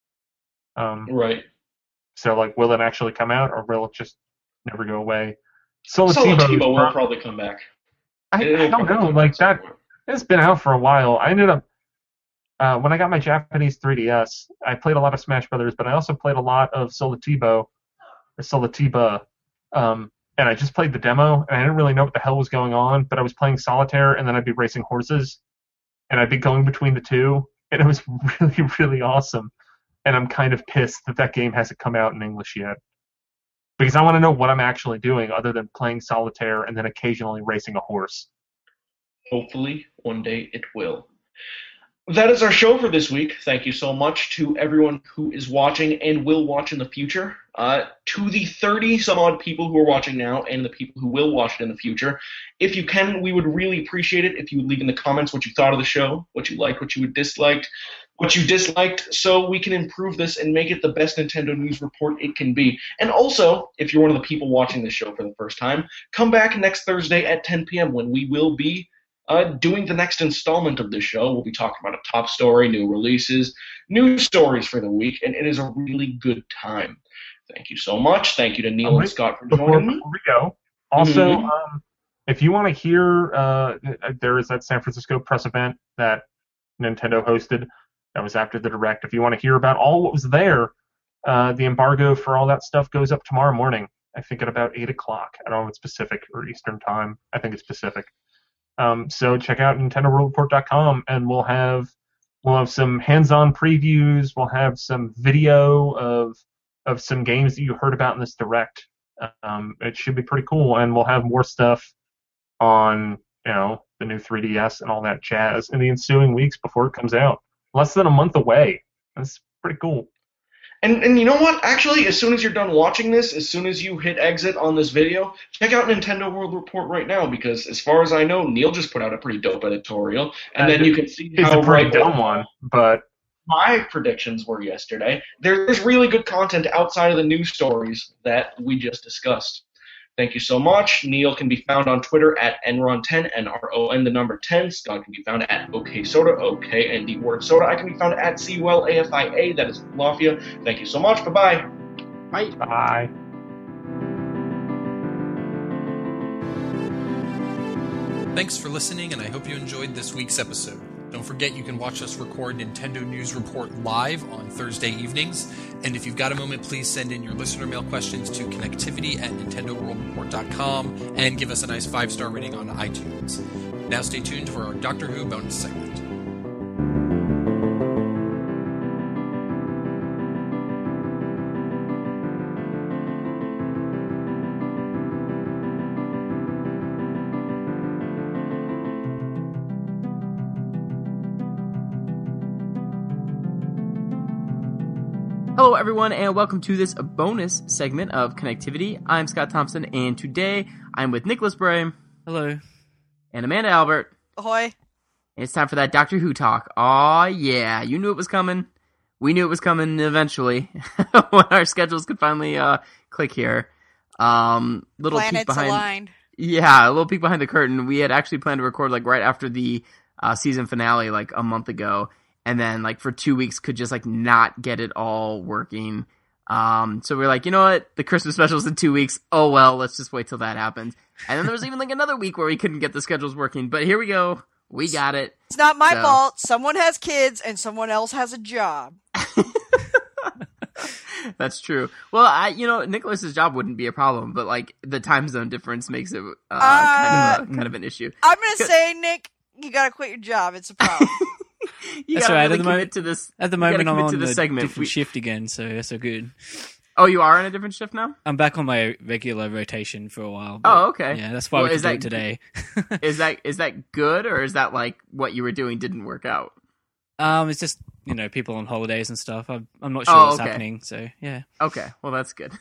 Um, Right. so like, will it actually come out, or will it just never go away? Solo, Solo Tibo, is Tibo will prob- probably come back. I, It'll I don't probably know. come Like back that, somewhere. it's been out for a while. I ended up uh, when I got my Japanese three D S, I played a lot of Smash Brothers, but I also played a lot of Solatibo or Solatiba. Um, and I just played the demo, and I didn't really know what the hell was going on, but I was playing solitaire, and then I'd be racing horses, and I'd be going between the two, and it was really, really awesome. And I'm kind of pissed that that game hasn't come out in English yet. Because I want to know what I'm actually doing other than playing solitaire and then occasionally racing a horse. Hopefully, one day it will. That is our show for this week. Thank you so much to everyone who is watching and will watch in the future. Uh, to the thirty some odd people who are watching now and the people who will watch it in the future, if you can, we would really appreciate it if you would leave in the comments what you thought of the show, what you liked, what you disliked, what you disliked, so we can improve this and make it the best Nintendo news report it can be. And also, if you're one of the people watching this show for the first time, come back next Thursday at ten p.m. when we will be Uh, doing the next installment of this show. We'll be talking about a top story, new releases, news stories for the week, and it is a really good time. Thank you so much. Thank you to Neil Wait, and Scott for Before, joining me. before we go, also, Mhm. um, if you want to hear, uh, there is that San Francisco press event that Nintendo hosted. That was after the Direct. If you want to hear about all what was there, uh, the embargo for all that stuff goes up tomorrow morning. I think at about eight o'clock. I don't know if it's Pacific or Eastern time. I think it's Pacific. Um, so check out Nintendo World Report dot com, and we'll have we'll have some hands-on previews. We'll have some video of of some games that you heard about in this Direct. Um, it should be pretty cool, and we'll have more stuff on you know the new three D S and all that jazz in the ensuing weeks before it comes out. Less than a month away. That's pretty cool. And and you know what? Actually, as soon as you're done watching this, as soon as you hit exit on this video, check out Nintendo World Report right now, because as far as I know, Neil just put out a pretty dope editorial, and, and then you can see it's how a pretty right dumb one, but my predictions were yesterday. There's really good content outside of the news stories that we just discussed. Thank you so much. Neil can be found on Twitter at Enron ten, N R O N, the number ten. Scott can be found at OKSoda, O K and D word soda. I can be found at Sewell, A F I A, that is Lafia. Thank you so much. Bye-bye. Bye. bye. Thanks for listening, and I hope you enjoyed this week's episode. Don't forget you can watch us record Nintendo News Report live on Thursday evenings. And if you've got a moment, please send in your listener mail questions to connectivity at nintendo world report dot com and give us a nice five-star rating on iTunes. Now stay tuned for our Doctor Who bonus segment. Hello, everyone, and welcome to this bonus segment of Connectivity. I'm Scott Thompson, and today I'm with Nicholas Bray. Hello. And Amanda Albert. Ahoy. And it's time for that Doctor Who talk. Aw, yeah, you knew it was coming. We knew it was coming eventually when our schedules could finally uh, click here. Um, little Planets peek behind, aligned. Yeah, a little peek behind the curtain. We had actually planned to record like right after the uh, season finale, like a month ago. And then, like, for two weeks could just, like, not get it all working. Um, so we we're like, you know what? The Christmas special's in two weeks. Oh, well, let's just wait till that happens. And then there was even, like, another week where we couldn't get the schedules working. But here we go. We got it. It's not my So- fault. Someone has kids and someone else has a job. That's true. Well, I, you know, Nicholas's job wouldn't be a problem, but, like, the time zone difference makes it uh, Uh, kind, of a, kind of an issue. I'm going to say, Nick, you got to quit your job. It's a problem. You That's gotta right, at really the commit moment- to this. At the you gotta moment, I'm commit on to this a segment. different We- shift again, so that's so good. Oh, you are on a different shift now? I'm back on my regular rotation for a while. but Oh, okay. Yeah, that's why Well, we is can do that- it today. Is that is that good, or is that like what you were doing didn't work out? um, it's just, you know, people on holidays and stuff. I'm, I'm not sure Oh, what's okay. happening, so yeah. Okay, well that's good.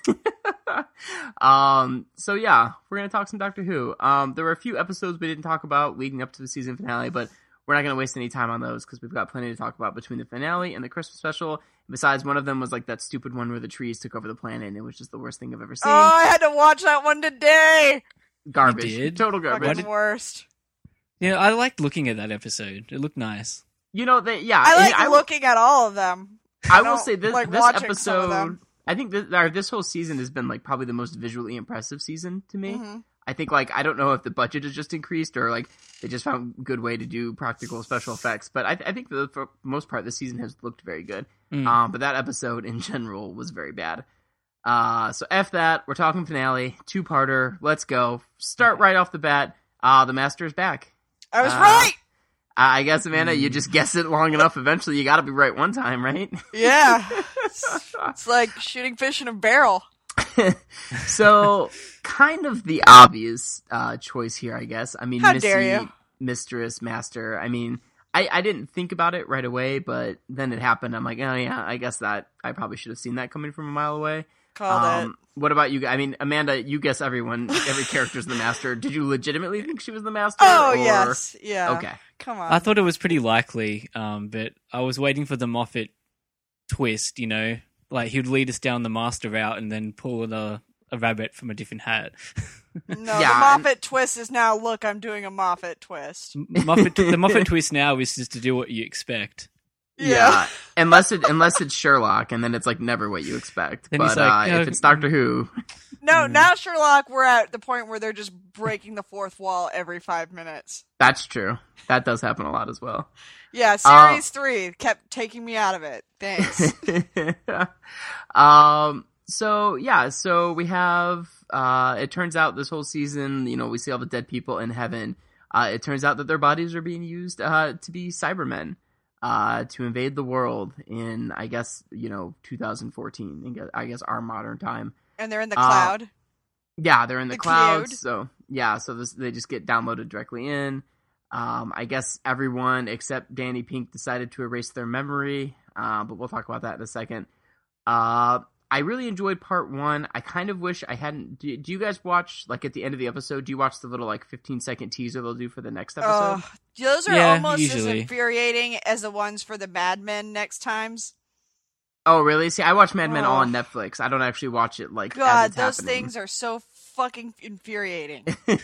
um, so yeah, we're gonna talk some Doctor Who. Um, there were a few episodes we didn't talk about leading up to the season finale, but we're not gonna waste any time on those because we've got plenty to talk about between the finale and the Christmas special. Besides, one of them was like that stupid one where the trees took over the planet, and it was just the worst thing I've ever seen. Oh, I had to watch that one today. Garbage, You did? total garbage. Fucking worst. Yeah, I liked looking at that episode. It looked nice. You know, they, yeah, I and like I, looking at all of them. I I will don't say this like this watching some of episode. them. I think this, or this whole season has been like probably the most visually impressive season to me. Mhm. I think like I don't know if the budget has just increased or like they just found a good way to do practical special effects, but I, I think for the for most part the season has looked very good. Mm. Um, but that episode in general was very bad. Uh, so F that. We're talking finale, two parter. Let's go. Start right off the bat. Uh, the Master's back. I was Uh, right. I I guess Amanda, you just guess it long enough. Eventually, you got to be right one time, right? Yeah. It's, it's like shooting fish in a barrel. So, kind of the obvious uh, choice here, I guess. I mean, How Missy, dare you. Mistress, Master. I mean, I, I didn't think about it right away, but then it happened. I'm like, oh yeah, I guess that I probably should have seen that coming from a mile away. Called Um, what about you? I mean, Amanda, you guess everyone, every character's the Master. Did you legitimately think she was the Master? Oh, or- yes. Yeah. Okay. Come on. I thought it was pretty likely, um, but I was waiting for the Moffat twist, you know? Like, he'd lead us down the Master route and then pull a, a rabbit from a different hat. No, Yeah, the and- Moffat twist is now, look, I'm doing a Moffat twist. Moffat, the Moffat twist now is just to do what you expect. Yeah. unless it unless it's Sherlock, and then it's like never what you expect. Then but he's like, uh, "Oh, if it's Doctor Who, No, Mm. now Sherlock, we're at the point where they're just breaking the fourth wall every five minutes. that's true. That does happen a lot as well. Yeah, Uh, series three kept taking me out of it. Thanks. um. So yeah. So we have. Uh. It turns out this whole season, you know, we see all the dead people in heaven. Uh. It turns out that their bodies are being used. Uh. To be Cybermen. Uh. To invade the world in, I guess, you know, two thousand fourteen. I guess- I guess our modern time. And they're in the Uh, cloud. Yeah, they're in the, The clouds. cloud. So yeah, so this, they just get downloaded directly in. Um, I guess everyone except Danny Pink decided to erase their memory, uh, but we'll talk about that in a second. Uh, I really enjoyed part one. I kind of wish I hadn't. Do, do you guys watch, like, at the end of the episode, do you watch the little, like, fifteen second teaser they'll do for the next episode? Uh, those are Yeah, almost usually. as infuriating as the ones for the Mad Men next times. Oh, really? See, I watch Mad Men all Oh. on Netflix. I don't actually watch it, like, God, as it's those happening. things are so fucking infuriating.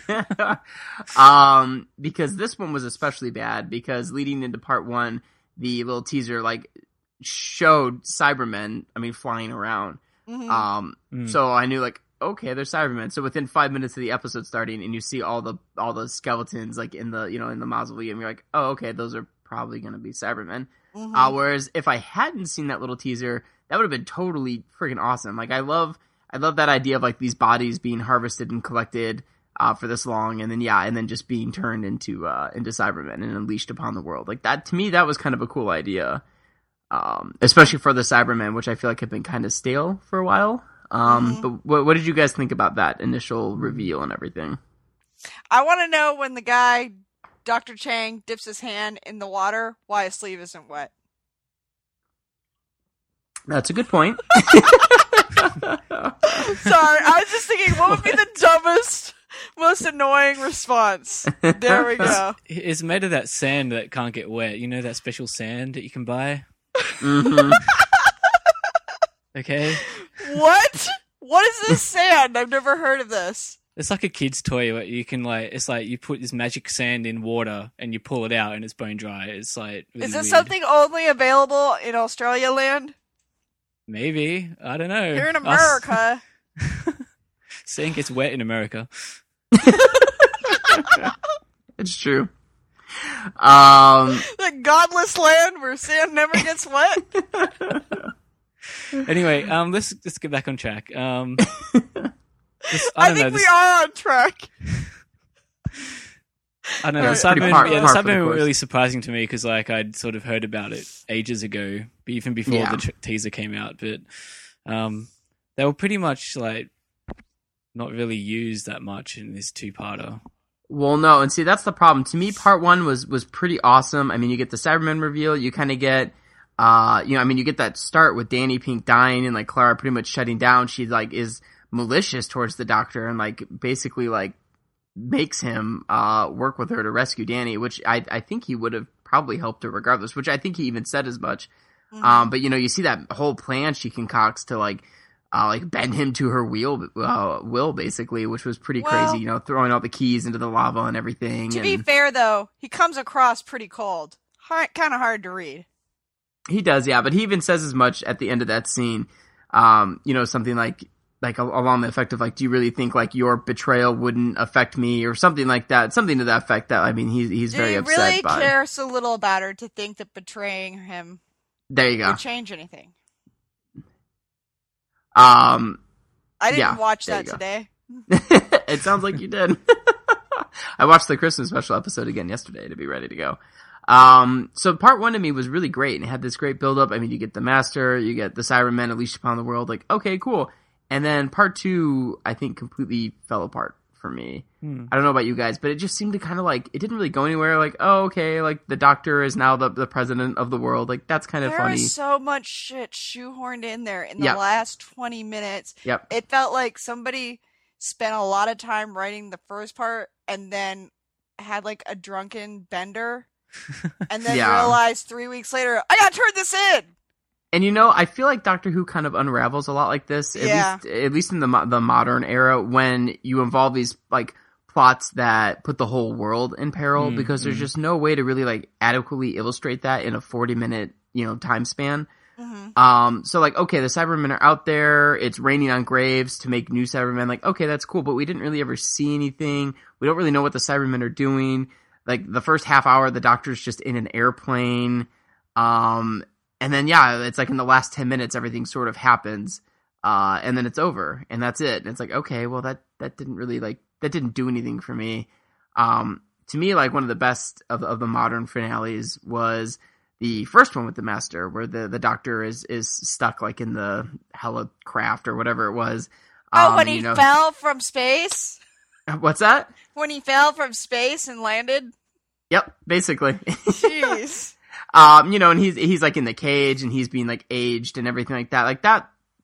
um, because this one was especially bad because leading into part one, the little teaser like showed Cybermen. I mean, flying around. Mhm. Um, Mm. so I knew like, okay, they're Cybermen. So within five minutes of the episode starting, and you see all the all the skeletons like in the you know in the mausoleum, you're like, oh, okay, those are probably gonna be Cybermen. Mhm. Uh, whereas if I hadn't seen that little teaser, that would have been totally freaking awesome. Like I love, I love that idea of like these bodies being harvested and collected uh, for this long, and then yeah, and then just being turned into uh, into Cybermen and unleashed upon the world. Like that to me, that was kind of a cool idea, um, especially for the Cybermen, which I feel like have been kind of stale for a while. Um, Mhm. But what, what did you guys think about that initial reveal and everything? I want to know when the guy, Doctor Chang, dips his hand in the water, why his sleeve isn't wet. That's a good point. Sorry, I was just thinking, what would be the dumbest, most annoying response? There we go. It's made of that sand that can't get wet. You know that special sand that you can buy? hmm Okay? What? What is this sand? I've never heard of this. It's like a kid's toy where you can like, it's like you put this magic sand in water and you pull it out and it's bone dry. It's like really Is this weird. something only available in Australia land? Maybe. I don't know. Here in Us- America. Sand gets wet in America. It's true. Um, The godless land where sand never gets wet? Anyway, um, let's let's get back on track. Um, this, I, I don't think know. we This, are on track. I don't know. Yeah, The it's pretty Cybermen, par- yeah, the par for the Cybermen were course. really surprising to me because like I'd sort of heard about it ages ago, even before Yeah. the tr- teaser came out. But um, they were pretty much like not really used that much in this two-parter. well, no, and see, that's the problem. To me, part one was was pretty awesome. I mean, you get the Cybermen reveal, you kind of get, uh, you know, I mean, you get that start with Danny Pink dying and like Clara pretty much shutting down. She like is malicious towards the Doctor and like basically like makes him uh work with her to rescue Danny, which I I think he would have probably helped her regardless. Which I think he even said as much. Mhm. Um, but you know, you see that whole plan she concocts to like, uh, like bend him to her wheel, uh, will basically, which was pretty Well- crazy. You know, throwing all the keys into the lava and everything. To and be fair, though, he comes across pretty cold. Hard, kind of hard to read. he does, yeah. But he even says as much at the end of that scene. Um, you know, something like like al- along the effect of like, do you really think like your betrayal wouldn't affect me or something like that? Something to that effect. That I mean, he's he's Do very you upset really by. care so little about her to think that betraying him There you go. would change anything? Um, I didn't Yeah, watch there that you go. today. it sounds like you did. I watched the Christmas special episode again yesterday to be ready to go. Um, so part one to me was really great and it had this great build up. I mean, you get the Master, you get the Cybermen unleashed upon the world. Like, okay, cool. And then part two, I think completely fell apart for me. Hmm. I don't know about you guys, but it just seemed to kind of like, it didn't really go anywhere. Like, oh, okay, like the Doctor is now the, the president of the world. Like, that's kind of There funny. was so much shit shoehorned in there in the Yep. last twenty minutes. Yep. It felt like somebody spent a lot of time writing the first part and then had like a drunken bender and then Yeah. realized three weeks later, I gotta turn this in. And you know, I feel like Doctor Who kind of unravels a lot like this, at Yeah. least at least in the mo- the modern era, when you involve these like plots that put the whole world in peril, Mm, because there's mm. just no way to really like adequately illustrate that in a forty minute you know time span. Mm-hmm. Um, so like, okay, the Cybermen are out there. It's raining on graves to make new Cybermen. Like, okay, that's cool, but we didn't really ever see anything. We don't really know what the Cybermen are doing. Like the first half hour, the Doctor's just in an airplane. Um, and then yeah, it's like in the last ten minutes, everything sort of happens. Uh, and then it's over, and that's it. And it's like, okay, well that that didn't really like that didn't do anything for me. Um, to me, like one of the best of of the modern finales was the first one with the Master, where the, the Doctor is, is stuck like in the helicraft or whatever it was. Oh, Um, when he you know- fell from space? What's that? When he fell from space and landed? Yep, basically. Jeez. um, you know, and he's he's like in the cage and he's being like aged and everything like that. Like that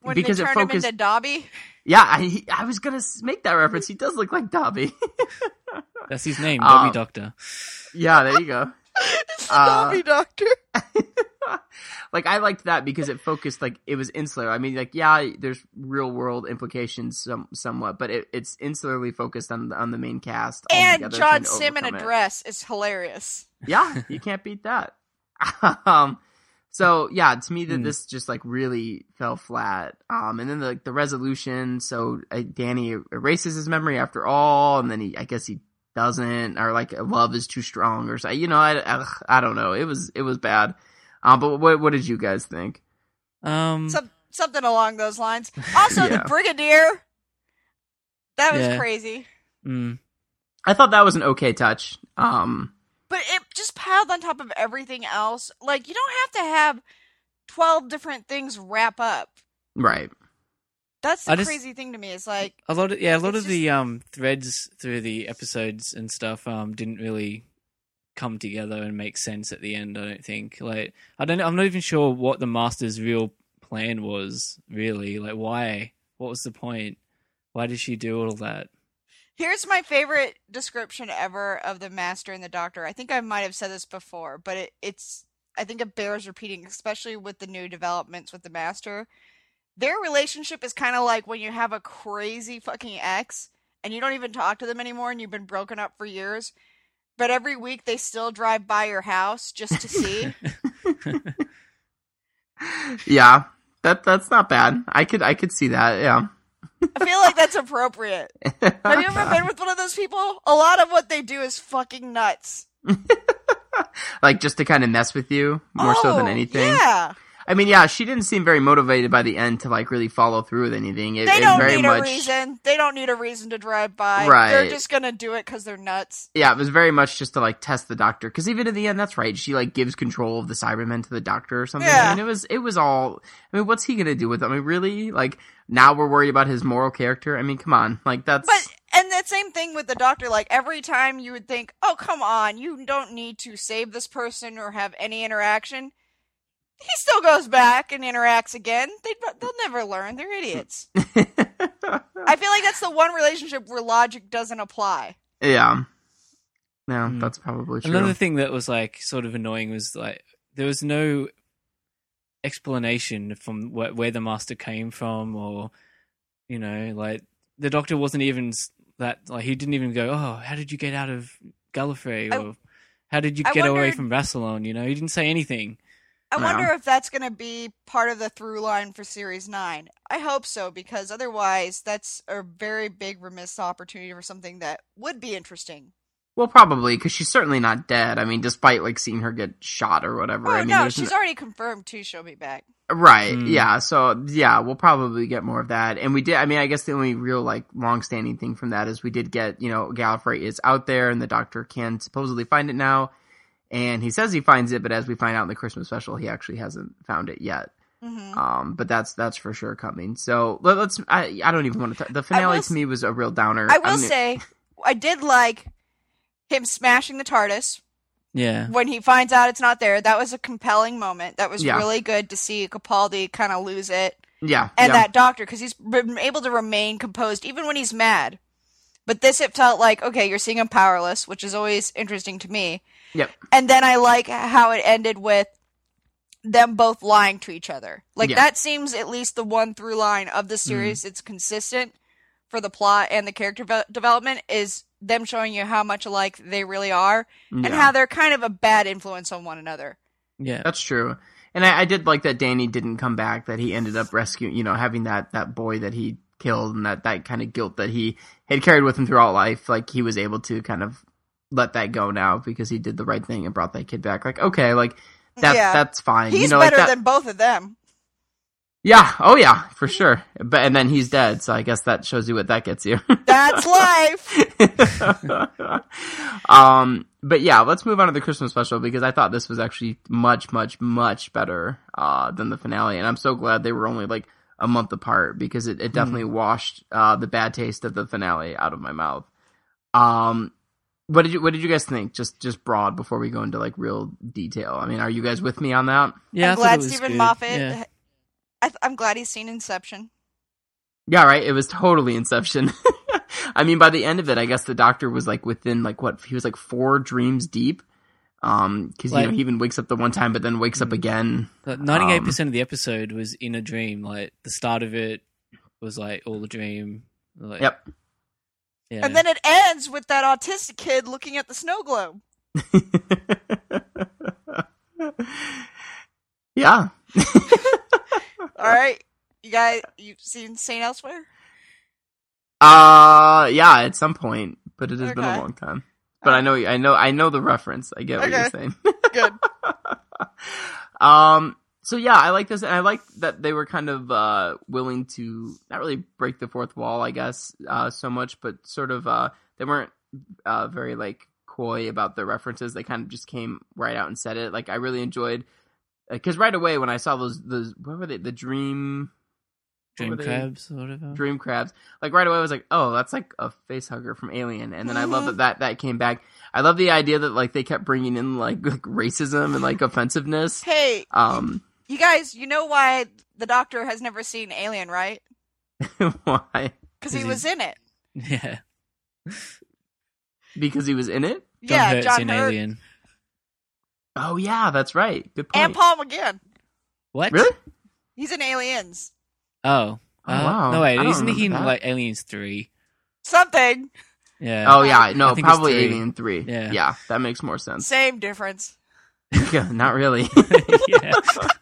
When because they it turned focused. him into Dobby. Yeah, I he- I was gonna s- make that reference. He does look like Dobby. That's his name, Dobby Um, Doctor. Yeah, there you go. It's the Uh, Dobby Doctor. Like I liked that because it focused like it was insular. I mean, like yeah, there's real world implications some, somewhat, but it, it's insularly focused on the, on the main cast. And altogether, John trying to Sim in a overcome it. dress is hilarious. Yeah, you can't beat that. um, so yeah, to me that Hmm. this just like really fell flat. Um, and then the the resolution. So uh, Danny erases his memory after all, and then he, I guess he doesn't, or like love is too strong, or so. You know, I, I, I don't know. It was it was bad. Um, but what what did you guys think? Um, Some, something along those lines. Also, Yeah. the Brigadier. That was Yeah. crazy. mm, I thought that was an okay touch. Um, But it just piled on top of everything else. Like, you don't have to have twelve different things wrap up. right. That's the I just- crazy thing to me. It's like, a lot of yeah, a lot It's of the um threads through the episodes and stuff um didn't really come together and make sense at the end. I don't think. Like, I don't. I'm not even sure what the Master's real plan was. Really, like, why? What was the point? Why did she do all that? here's my favorite description ever of the Master and the Doctor. I think I might have said this before, but it, it's, I think it bears repeating, especially with the new developments with the Master. Their relationship is kind of like when you have a crazy fucking ex and you don't even talk to them anymore and you've been broken up for years, but every week they still drive by your house just to see. Yeah, that that's not bad. I could I could see that. Yeah. I feel like that's appropriate. Have you ever been with one of those people? A lot of what they do is fucking nuts. Like just to kind of mess with you more so than Oh, anything. Yeah. I mean, yeah, she didn't seem very motivated by the end to like really follow through with anything. It, They it don't very need much, a reason. They don't need a reason to drive by. Right. They're just gonna do it because they're nuts. Yeah, it was very much just to like test the Doctor. Because even in the end, that's right. She like gives control of the Cybermen to the Doctor or something. Yeah. And it was it was all. I mean, what's he gonna do with them? I mean, really? Like now we're worried about his moral character. I mean, come on. Like that's. But and that same thing with the Doctor. Like every time you would think, "Oh, come on, you don't need to save this person or have any interaction." He still goes back and interacts again. They they'll never learn. They're idiots. I feel like that's the one relationship where logic doesn't apply. Yeah. Yeah, Hmm. that's probably true. Another thing that was like sort of annoying was like there was no explanation from wh- where the Master came from, or you know, like the Doctor wasn't even s- that like he didn't even go, "Oh, how did you get out of Gallifrey?" I- or "How did you I get away wondered- from Rassilon?" You know, he didn't say anything. I Yeah. wonder if that's going to be part of the through line for Series nine. I hope so, because otherwise that's a very big remiss opportunity for something that would be interesting. Well, probably because she's certainly not dead. I mean, despite like seeing her get shot or whatever. Oh, I mean, no, there's she's n- already confirmed too, she'll be back. right. Hmm. Yeah. So yeah, we'll probably get more of that. And we did. I mean, I guess the only real like long-standing thing from that is we did get, you know, Gallifrey is out there, and the Doctor can supposedly find it now. And he says he finds it, but as we find out in the Christmas special, he actually hasn't found it yet. hmm Um, but that's that's for sure coming. So let, let's. I, I don't even want to. T- the finale will to me was a real downer. I will mean, say, I did like him smashing the TARDIS Yeah, when he finds out it's not there. That was a compelling moment. That was Yeah. really good to see Capaldi kind of lose it. yeah, And yeah. that Doctor, because he's been able to remain composed even when he's mad. But this, it felt like, okay, you're seeing him powerless, which is always interesting to me. Yep. And then I like how it ended with them both lying to each other. Like, Yeah. that seems at least the one through line of the series. It's consistent for the plot and the character ve- development is them showing you how much alike they really are and Yeah. how they're kind of a bad influence on one another. yeah. That's true. And I, I did like that Danny didn't come back, that he ended up rescuing, you know, having that, that boy that he killed, and that, that kind of guilt that he had carried with him throughout life. Like, he was able to kind of let that go now because he did the right thing and brought that kid back. Like, okay, like, that, Yeah. that's fine. He's you know, like better that, than both of them. Yeah, oh yeah, for sure. But and then he's dead, so I guess that shows you what that gets you. That's life. um, but yeah, let's move on to the Christmas special because I thought this was actually much, much, much better uh, than the finale, and I'm so glad they were only like a month apart because it, it definitely washed uh, the bad taste of the finale out of my mouth. Um, what did you What did you guys think? Just just broad before we go into like real detail. I mean, are you guys with me on that? Yeah, I I'm thought glad it was Stephen good. Moffat Yeah. I th- I'm glad he's seen Inception. Yeah, right. It was totally Inception. I mean, by the end of it, I guess the Doctor was like within like what he was like four dreams deep. Um, because Like- you know he even wakes up the one time, but then wakes up again. Ninety-eight percent of the episode was in a dream. Like the start of it was like all a dream. Like, Yep. Yeah. And then it ends with that autistic kid looking at the snow globe. Yeah. All right, you guys, you've seen Saint Elsewhere? Uh, yeah, at some point, but it has been a Okay. long time. But I know, I know, I know the reference. I get what Okay. you're saying. Good. um. So yeah, I like this, and I like that they were kind of uh, willing to not really break the fourth wall, I guess, uh, so much, but sort of uh, they weren't uh, very like coy about the references. They kind of just came right out and said it. Like I really enjoyed because right away when I saw those those what were they the dream what Dream were they? crabs or whatever. dream crabs, like right away I was like, oh, that's like a face hugger from Alien. And then I love that, that that came back. I love the idea that like they kept bringing in like, like racism and like offensiveness. Hey, Um, you guys, you know why the Doctor has never seen Alien, right? why? Because he Is he- was in it. Yeah. Because he was in it? John yeah, Hurt's John in Hurt Alien. Oh yeah, that's right. Good point. and Paul McGann. What? Really? He's in Aliens. Oh. Oh, Uh, wow. No, wait. I don't Isn't he in remember that. like Aliens three? Something. Yeah. Oh yeah, no, I think it's probably three. Alien three. Yeah. yeah, that makes more sense. Same difference. Yeah, not really. yeah.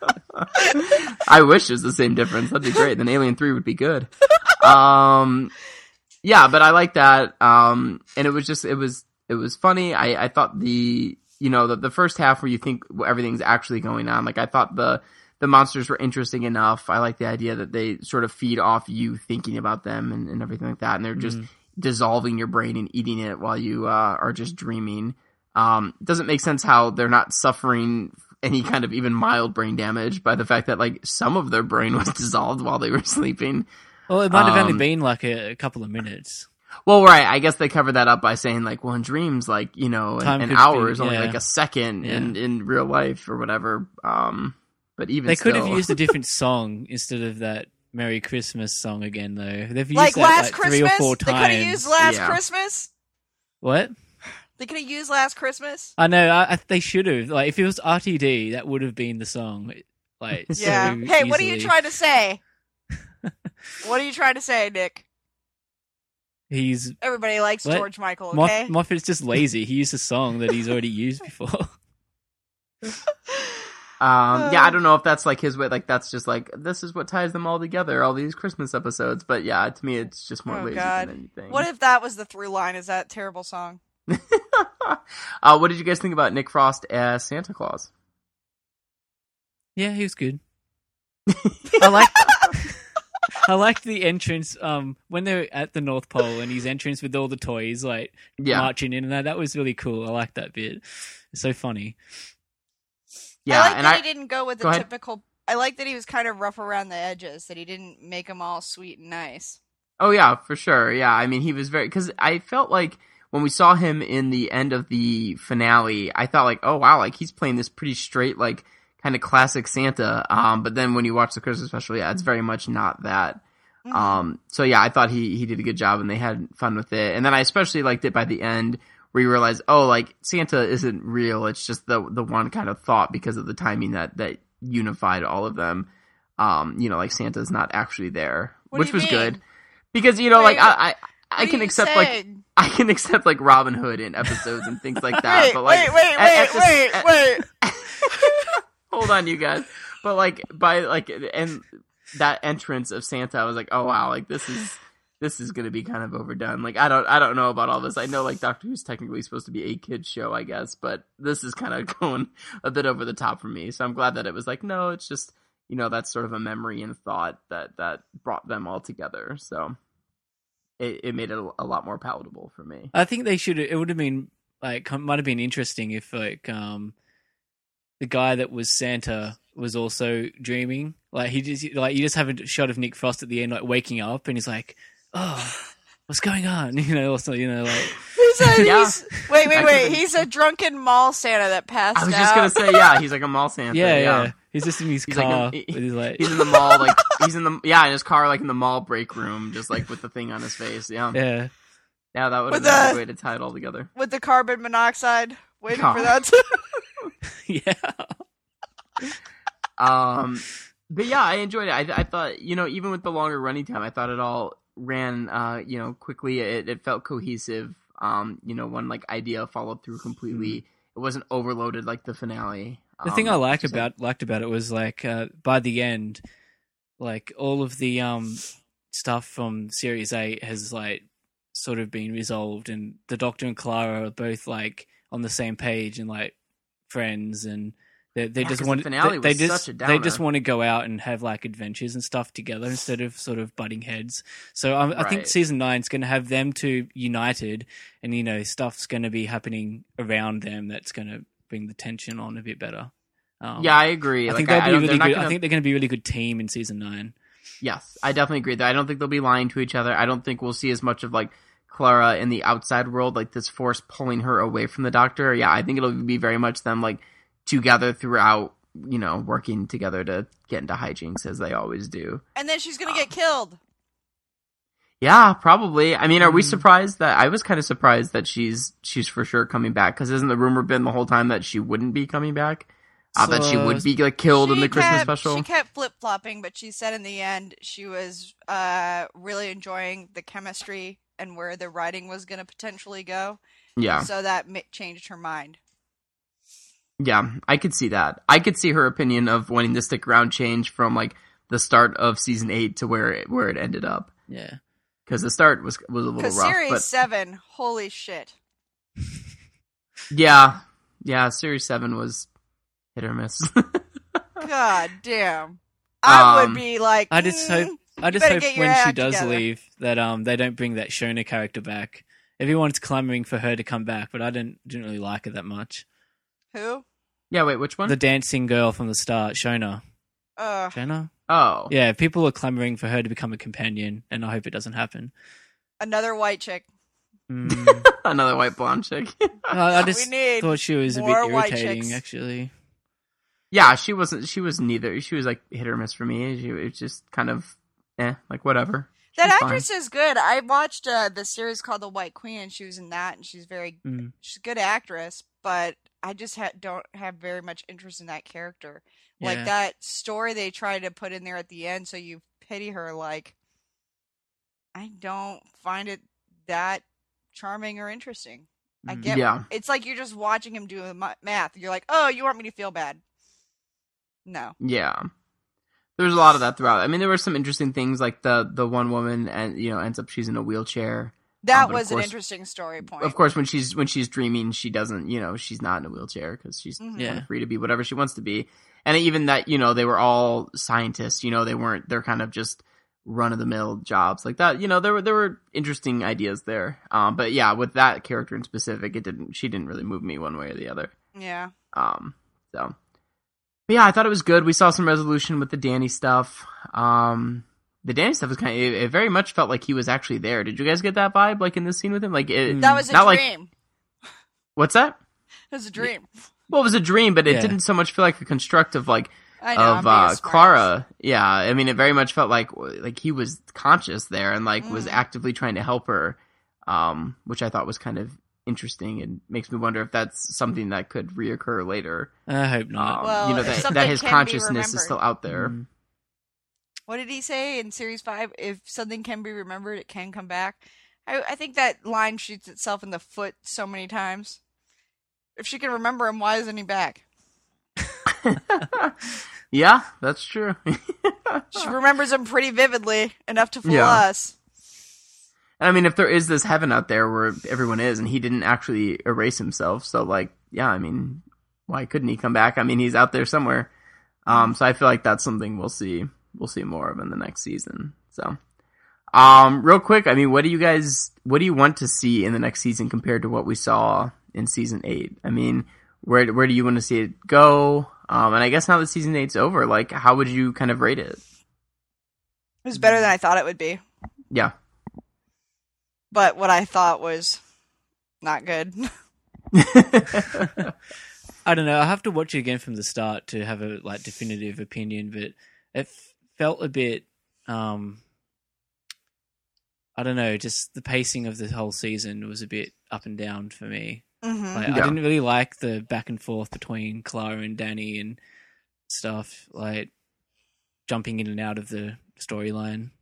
I wish it was the same difference. That'd be great. Then Alien three would be good. Um, yeah, but I like that. Um, and it was just, it was, it was funny. I, I thought the, you know, the, the first half where you think everything's actually going on, like I thought the, the monsters were interesting enough. I like the idea that they sort of feed off you thinking about them and, and everything like that. And they're just Mhm. dissolving your brain and eating it while you, uh, are just dreaming. Um, it doesn't make sense how they're not suffering any kind of even mild brain damage by the fact that like some of their brain was dissolved while they were sleeping. Well, it might have only Um, been like a, a couple of minutes. Well, right. I guess they covered that up by saying like, well, in dreams, like, you know, an, Time an could hour be- is only yeah. like a second Yeah. in, in real life or whatever. Um, but even They could have still- used a different song instead of that Merry Christmas song again, though. They've used Like that last like three or Christmas? four They could times. have used Last Yeah. Christmas? What? They could have used Last Christmas? I know. I, I, they should have. Like, if it was R T D, that would have been the song. Like, Yeah. so Hey, what are you easily. trying to say? What are you trying to say, Nick? He's Everybody likes What? George Michael, Moff, okay? Moffat's just lazy. He used a song that he's already used before. Um, yeah, I don't know if that's like his way. Like that's just like this is what ties them all together. All these Christmas episodes. But yeah, to me, it's just more Oh, lazy God. than anything. What if that was the through line? Is that terrible song? uh, what did you guys think about Nick Frost as Santa Claus? Yeah, he was good. I like. I liked the entrance um, when they're at the North Pole and his entrance with all the toys like Yeah, marching in and that. That was really cool. I like that bit. It's so funny. yeah, I like and that I he didn't go with Go the ahead. typical. I like that he was kind of rough around the edges. That he didn't make them all sweet and nice. Oh yeah, for sure. Yeah, I mean he was very because I felt like when we saw him in the end of the finale, I thought like, oh wow, like he's playing this pretty straight like kind of classic Santa. Um, but then when you watch the Christmas special, yeah, it's very much not that. Mhm. Um, so yeah, I thought he he did a good job and they had fun with it. And then I especially liked it by the end where you realize, oh, like Santa isn't real. It's just the the one kind of thought because of the timing that that unified all of them. Um, you know, like Santa's not actually there, What do which you was mean? good because you know, What like are you- I I, I What are can you accept like saying? I can accept like Robin Hood in episodes and things like that. wait, but like, wait, wait, at- wait, at the- wait, at- wait. hold on, you guys. But like by like and that entrance of Santa, I was like, oh wow, like this is this is gonna be kind of overdone. Like I don't I don't know about all this. I know like Doctor Who's technically supposed to be a kid's show, I guess, but this is kind of going a bit over the top for me. So I'm glad that it was like, no, it's just you know that's sort of a memory and thought that that brought them all together. So it it made it a, a lot more palatable for me. I think they should. It would have been like might have been interesting if like um the guy that was Santa was also dreaming. Like he just like you just have a shot of Nick Frost at the end, like waking up, and he's like, "Oh, what's going on? You know, also, you know, like He's a, Yeah. he's, wait, wait, That wait. could've- He's a drunken mall Santa that passed I was out. just gonna say, yeah, he's like a mall Santa. yeah, yeah. yeah, he's just in his He's like car a- he- with his like He's in the mall, like he's in the yeah, in his car, like in the mall break room, just like with the thing on his face. Yeah, yeah, yeah. that would have With been a the- good way to tie it all together. With the carbon monoxide, waiting God. for that to... Yeah. Um, but yeah, I enjoyed it. I, I thought, you know, even with the longer running time, I thought it all ran, uh, you know, quickly. It, it felt cohesive. Um, you know, one like idea followed through completely. It wasn't overloaded like the finale. The thing I Um, like just like- about liked about it was like uh, by the end, like all of the um stuff from series eight has like sort of been resolved, and the Doctor and Clara are both like on the same page and like friends, and they they Yeah, just 'cause want the finale they, they was just such a they just downer. want to go out and have like adventures and stuff together instead of sort of butting heads. So um, I think Right. season nine is going to have them two united, and you know stuff's going to be happening around them that's going to bring the tension on a bit better. Um, yeah, I agree. I Like, think they'll I, I be don't- really they're not good. gonna- I think they're going to be a really good team in season nine. Yes, I definitely agree. That I don't think they'll be lying to each other. I don't think we'll see as much of like Clara in the outside world, like this force pulling her away from the Doctor. Yeah, I think it'll be very much them like together throughout, you know, working together to get into hijinks as they always do. And then she's gonna Um, get killed. Yeah, probably. I mean, are we Mm. surprised that I was kind of surprised that she's she's for sure coming back? Because isn't the rumor been the whole time that she wouldn't be coming back? Uh, that she So- would be like killed in She the Christmas kept- special. She kept flip flopping, but she said in the end she was uh, really enjoying the chemistry and where the writing was going to potentially go. Yeah. So that ma- changed her mind. Yeah, I could see that. I could see her opinion of wanting to stick around change from like the start of season eight to where it, where it ended up. Yeah. Because the start was was a little Because rough, series but seven, holy shit! yeah, yeah, series seven was hit or miss. God damn, I Um, would be like, I just mm, hope I just better hope get your when she act does together. leave that um they don't bring that Shona character back. Everyone's clamoring for her to come back, but I didn't didn't really like her that much. who? yeah, wait, which one? The dancing girl from the start, Shona. Uh, Shona? oh, Yeah, people are clamoring for her to become a companion, and I hope it doesn't happen. another white chick. Mm, another white blonde chick. I, I just we need thought she was a bit more white irritating, chicks. actually. Yeah, she wasn't. She was neither. She was like hit or miss for me. She was just kind of, eh, like whatever. That She's fine. actress is good. I watched uh, the series called The White Queen, and she was in that, and she's very Mm. she's a good actress. But I just ha- don't have very much interest in that character. Like Yeah. that story they tried to put in there at the end, so you pity her. Like, I don't find it that charming or interesting. I Mm. get Yeah. it's like you're just watching him do ma- math. You're like, oh, you want me to feel bad? No. Yeah. There's a lot of that throughout. I mean, there were some interesting things like the the one woman and you know ends up she's in a wheelchair. That Um, but of was an course- interesting story point. Of course, when she's when she's dreaming, she doesn't. You know, she's not in a wheelchair because she's Mhm. Yeah. free to be whatever she wants to be. And even that, you know, they were all scientists. You know, they weren't. They're kind of just run of the mill jobs like that. You know, there were there were interesting ideas there. Um, but yeah, with that character in specific, it didn't. She didn't really move me one way or the other. Yeah. Um, so, but yeah, I thought it was good. We saw some resolution with the Danny stuff. Um, the Danny stuff was kind of, it, it very much felt like he was actually there. Did you guys get that vibe, like in this scene with him? Like, it, That was a not like, dream. what's that? It was a dream. Well, it was a dream, but it Yeah. didn't so much feel like a constructive, like, I know. I'm of being a uh, smart Clara. Yeah, I mean, it very much felt like like he was conscious there and like was Mm. actively trying to help her, um, which I thought was kind of interesting and makes me wonder if that's something that could reoccur later. I hope not. Um, Well, you know if that something that his can be consciousness remembered. is still out there. Mm. What did he say in series five? If something can be remembered, it can come back. I, I think that line shoots itself in the foot so many times. If she can remember him, why isn't he back? Yeah, that's true. She remembers him pretty vividly, enough to fool Yeah. us. And I mean, if there is this heaven out there where everyone is, and he didn't actually erase himself, so like, yeah, I mean, why couldn't he come back? I mean, he's out there somewhere. Um, so I feel like that's something we'll see, we'll see more of in the next season. So, um, real quick, I mean, what do you guys, what do you want to see in the next season compared to what we saw in season eight? I mean, where where do you want to see it go? Um, and I guess now that season eight's over, like, how would you kind of rate it? It was better than I thought it would be. Yeah. but what I thought was not good. I don't know. I have to watch it again from the start to have a like definitive opinion, but it f- felt a bit. Um, I don't know. Just the pacing of the whole season was a bit up and down for me. Mm-hmm. Like, Yeah. I didn't really like the back and forth between Clara and Danny and stuff. Like jumping in and out of the storyline.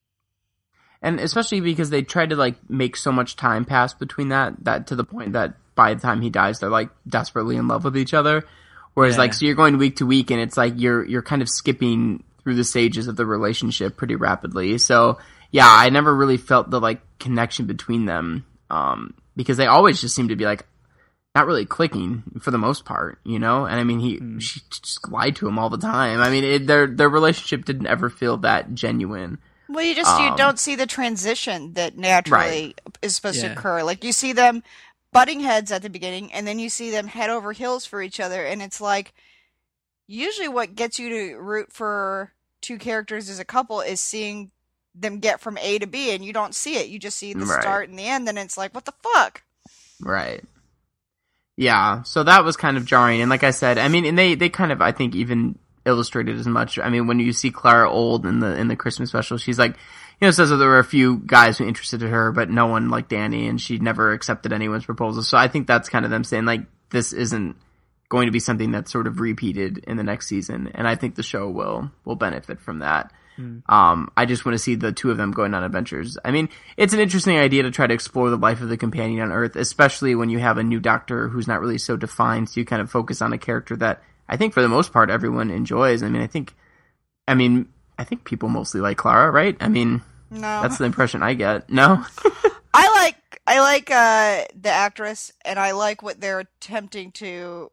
And especially because they tried to like make so much time pass between that, that to the point that by the time he dies, they're like desperately in love with each other. Whereas Yeah. like, so you're going week to week and it's like you're, you're kind of skipping through the stages of the relationship pretty rapidly. So yeah, I never really felt the like connection between them. Um, because they always just seem to be like not really clicking for the most part, you know? And I mean, he, Mm. she just lied to him all the time. I mean, it, their, their relationship didn't ever feel that genuine. Well, you just you Um, don't see the transition that naturally is supposed to Yeah. occur. Like you see them butting heads at the beginning, and then you see them head over heels for each other, and it's like usually what gets you to root for two characters as a couple is seeing them get from A to B, and you don't see it. You just see the Right. start and the end, and it's like, what the fuck? Right. Yeah, so that was kind of jarring. And like I said, I mean, and they, they kind of, I think, even illustrated as much. I mean, when you see Clara Old in the in the Christmas special, she's like, you know, says that there were a few guys who interested in her, but no one like Danny, and she never accepted anyone's proposal. So I think that's kind of them saying, like, this isn't going to be something that's sort of repeated in the next season. And I think the show will will benefit from that. Mm. Um, I just want to see the two of them going on adventures. I mean, it's an interesting idea to try to explore the life of the companion on Earth, especially when you have a new Doctor who's not really so defined. So you kind of focus on a character that I think for the most part everyone enjoys. I mean, I think, I mean, I think people mostly like Clara, right? I mean, No, that's the impression I get. No? I like I like uh, the actress, and I like what they're attempting to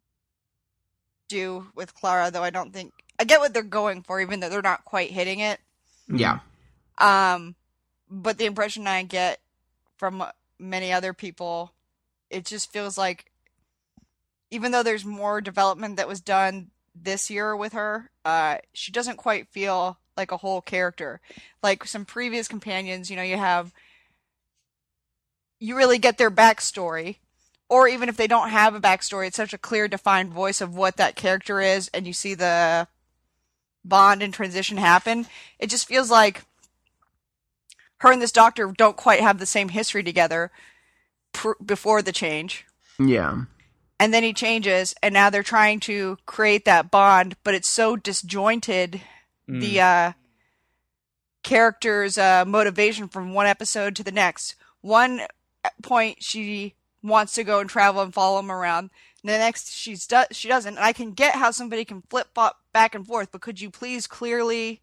do with Clara. Though I don't think I get what they're going for, even though they're not quite hitting it. Yeah. Um, but the impression I get from many other people, it just feels like, even though there's more development that was done this year with her, uh, she doesn't quite feel like a whole character. Like some previous companions, you know, you have, you really get their backstory, or even if they don't have a backstory, it's such a clear, defined voice of what that character is, and you see the bond and transition happen. It just feels like her and this doctor don't quite have the same history together pr- before the change. Yeah. And then he changes, and now they're trying to create that bond, but it's so disjointed, Mm. the uh, character's uh, motivation from one episode to the next. One point, she wants to go and travel and follow him around. The next, she's do- she doesn't. And I can get how somebody can flip-flop back and forth, but could you please clearly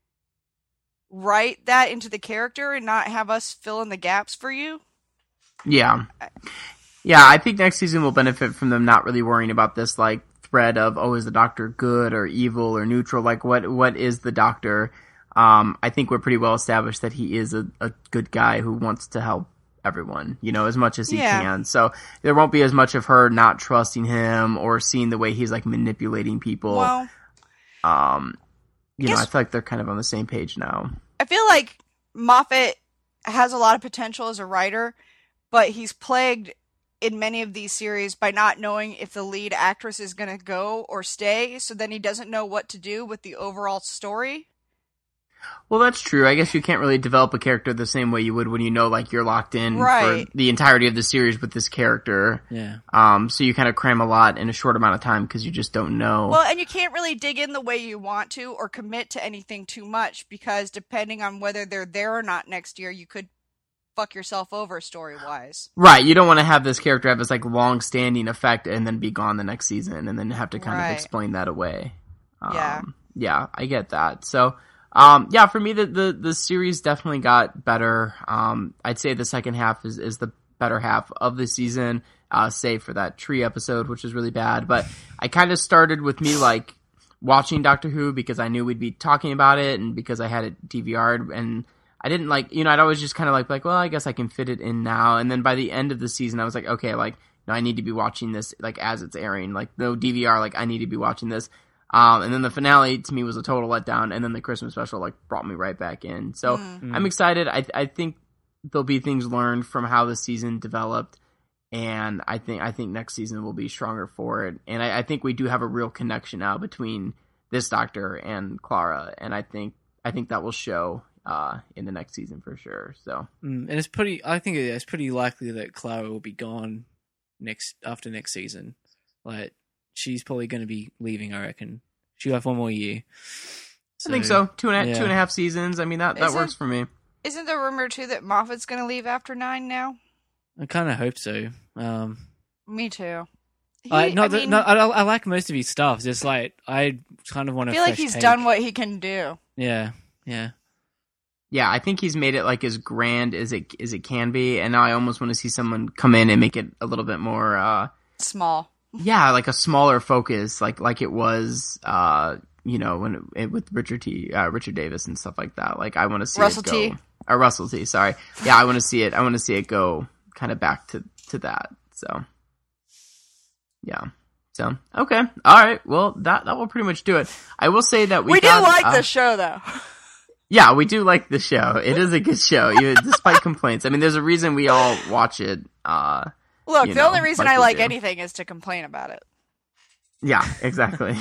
write that into the character and not have us fill in the gaps for you? Yeah. Yeah, I think next season will benefit from them not really worrying about this, like, thread of, oh, is the Doctor good or evil or neutral? Like, what what is the Doctor? Um, I think we're pretty well established that he is a, a good guy who wants to help everyone, you know, as much as he Yeah. can. So there won't be as much of her not trusting him or seeing the way he's, like, manipulating people. Well, um, you know, guess- I feel like they're kind of on the same page now. I feel like Moffat has a lot of potential as a writer, but he's plagued in many of these series by not knowing if the lead actress is going to go or stay, so then he doesn't know what to do with the overall story. Well, that's true. I guess you can't really develop a character the same way you would when you know, like, you're locked in Right. for the entirety of the series with this character. Yeah. Um, so you kind of cram a lot in a short amount of time because you just don't know. Well, and you can't really dig in the way you want to or commit to anything too much, because depending on whether they're there or not next year, you could fuck yourself over story-wise. Right, you don't want to have this character have this, like, long-standing effect and then be gone the next season and then have to kind Right. of explain that away. Um, Yeah. Yeah, I get that. So, um, yeah, for me, the, the, the series definitely got better. Um, I'd say the second half is, is the better half of the season, uh, save for that tree episode, which is really bad. But I kind of started with me, like, watching Doctor Who because I knew we'd be talking about it and because I had it D V R'd, and I didn't like, you know, I'd always just kind of like, like, well, I guess I can fit it in now. And then by the end of the season, I was like, okay, like, no, I need to be watching this, like, as it's airing. Like, no D V R, like, I need to be watching this. Um, and then the finale, to me, was a total letdown. And then the Christmas special, like, brought me right back in. So Mm. Mm. I'm excited. I I think there'll be things learned from how the season developed, and I think I think next season will be stronger for it. And I, I think we do have a real connection now between this Doctor and Clara, and I think I think that will show uh, in the next season for sure. So, mm, and it's pretty. I think it's pretty likely that Clara will be gone next after next season. Like she's probably going to be leaving. I reckon she'll have one more year. So, I think so. Two and a, yeah. two and a half seasons. I mean that, that Is works it- for me. Isn't there rumor too that Moffat's going to leave after nine now? I kind of hope so. Um, Me too. He, I, no, I the, mean, no, I, I like most of his stuff. It's just like I kind of want I to. feel like he's done what he can do. Yeah, yeah. Yeah, I think he's made it like as grand as it as it can be, and now I almost want to see someone come in and make it a little bit more. Uh, Small. yeah, like a smaller focus, like like it was. Uh, you know, when it, with Richard T, uh, Richard Davis and stuff like that. Like I want to see Russell it go. T. Or Russell T. Sorry. Yeah, I want to see it. I want to see it go kind of back to, to that. So, yeah. So, okay. All right. Well, that that will pretty much do it. I will say that we We, got, do like uh, this show, though. Yeah, we do like the show. It is a good show, even despite complaints. I mean, there's a reason we all watch it. Uh, Look, you the know, only reason like I we like do. anything is to complain about it. Yeah, exactly.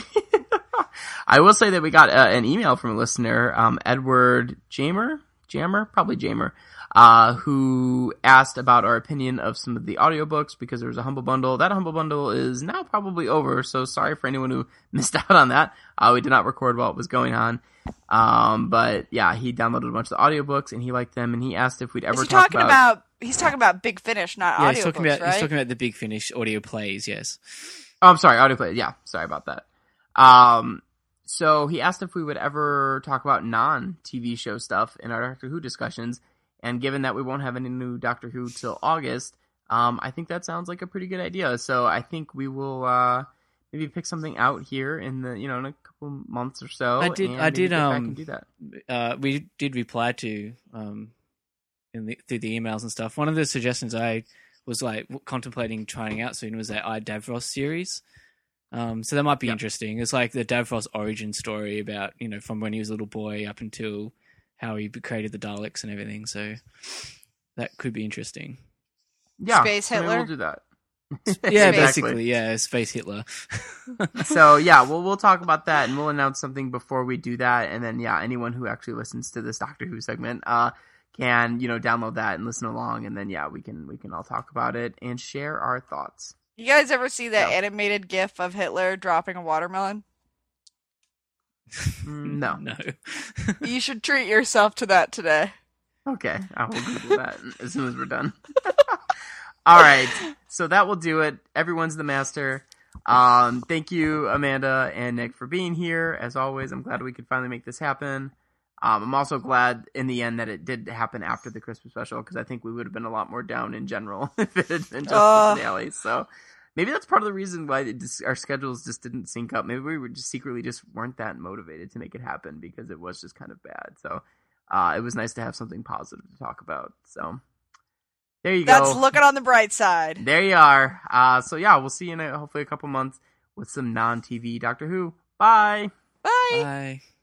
I will say that we got uh, an email from a listener, um, Edward Jamer, Jammer, probably Jamer, uh, who asked about our opinion of some of the audiobooks because there was a Humble Bundle. That Humble Bundle is now probably over, so sorry for anyone who missed out on that. Uh, we did not record while it was going on. Um, but yeah, he downloaded a bunch of the audiobooks and he liked them, and he asked if we'd ever Is he talk talking about... He's talking about Big Finish, not Yeah, audiobooks, he's talking about right? he's talking about the Big Finish audio plays. Yes. Oh, I'm sorry, audio play. Yeah, sorry about that. Um, so he asked if we would ever talk about non-T V show stuff in our Doctor Who discussions, and given that we won't have any new Doctor Who till August, um, I think that sounds like a pretty good idea. So I think we will uh, maybe pick something out here in the you know in a couple months or so. I did- and I maybe did, get back um, and do that. Uh, we did reply to um, in the, through the emails and stuff. One of the suggestions I was like w- contemplating trying out soon was that I Davros series. Um, so that might be Yep. interesting. It's like the Davros origin story about you know from when he was a little boy up until how he created the Daleks and everything. So that could be interesting. Yeah, Space so maybe Hitler? We'll do that. Yeah, Exactly. basically, yeah, Space Hitler. So yeah, we'll we'll talk about that, and we'll announce something before we do that, and then yeah, anyone who actually listens to this Doctor Who segment uh can you know download that and listen along, and then yeah, we can we can all talk about it and share our thoughts. You guys ever see that No. animated gif of Hitler dropping a watermelon? Mm, no, no. You should treat yourself to that today. okay, I will Google that as soon as we're done. All right, so that will do it. Everyone's the master. Um, thank you, Amanda and Nick, for being here. As always, I'm glad we could finally make this happen. Um, I'm also glad in the end that it did happen after the Christmas special, because I think we would have been a lot more down in general if it had been just Uh. the finale. So maybe that's part of the reason why it just, our schedules just didn't sync up. Maybe we were just secretly just weren't that motivated to make it happen because it was just kind of bad. So uh, it was nice to have something positive to talk about. So there you That's go. looking on the bright side. There you are. Uh, so yeah, we'll see you in a, hopefully a couple months with some non-T V Doctor Who. Bye. Bye. Bye.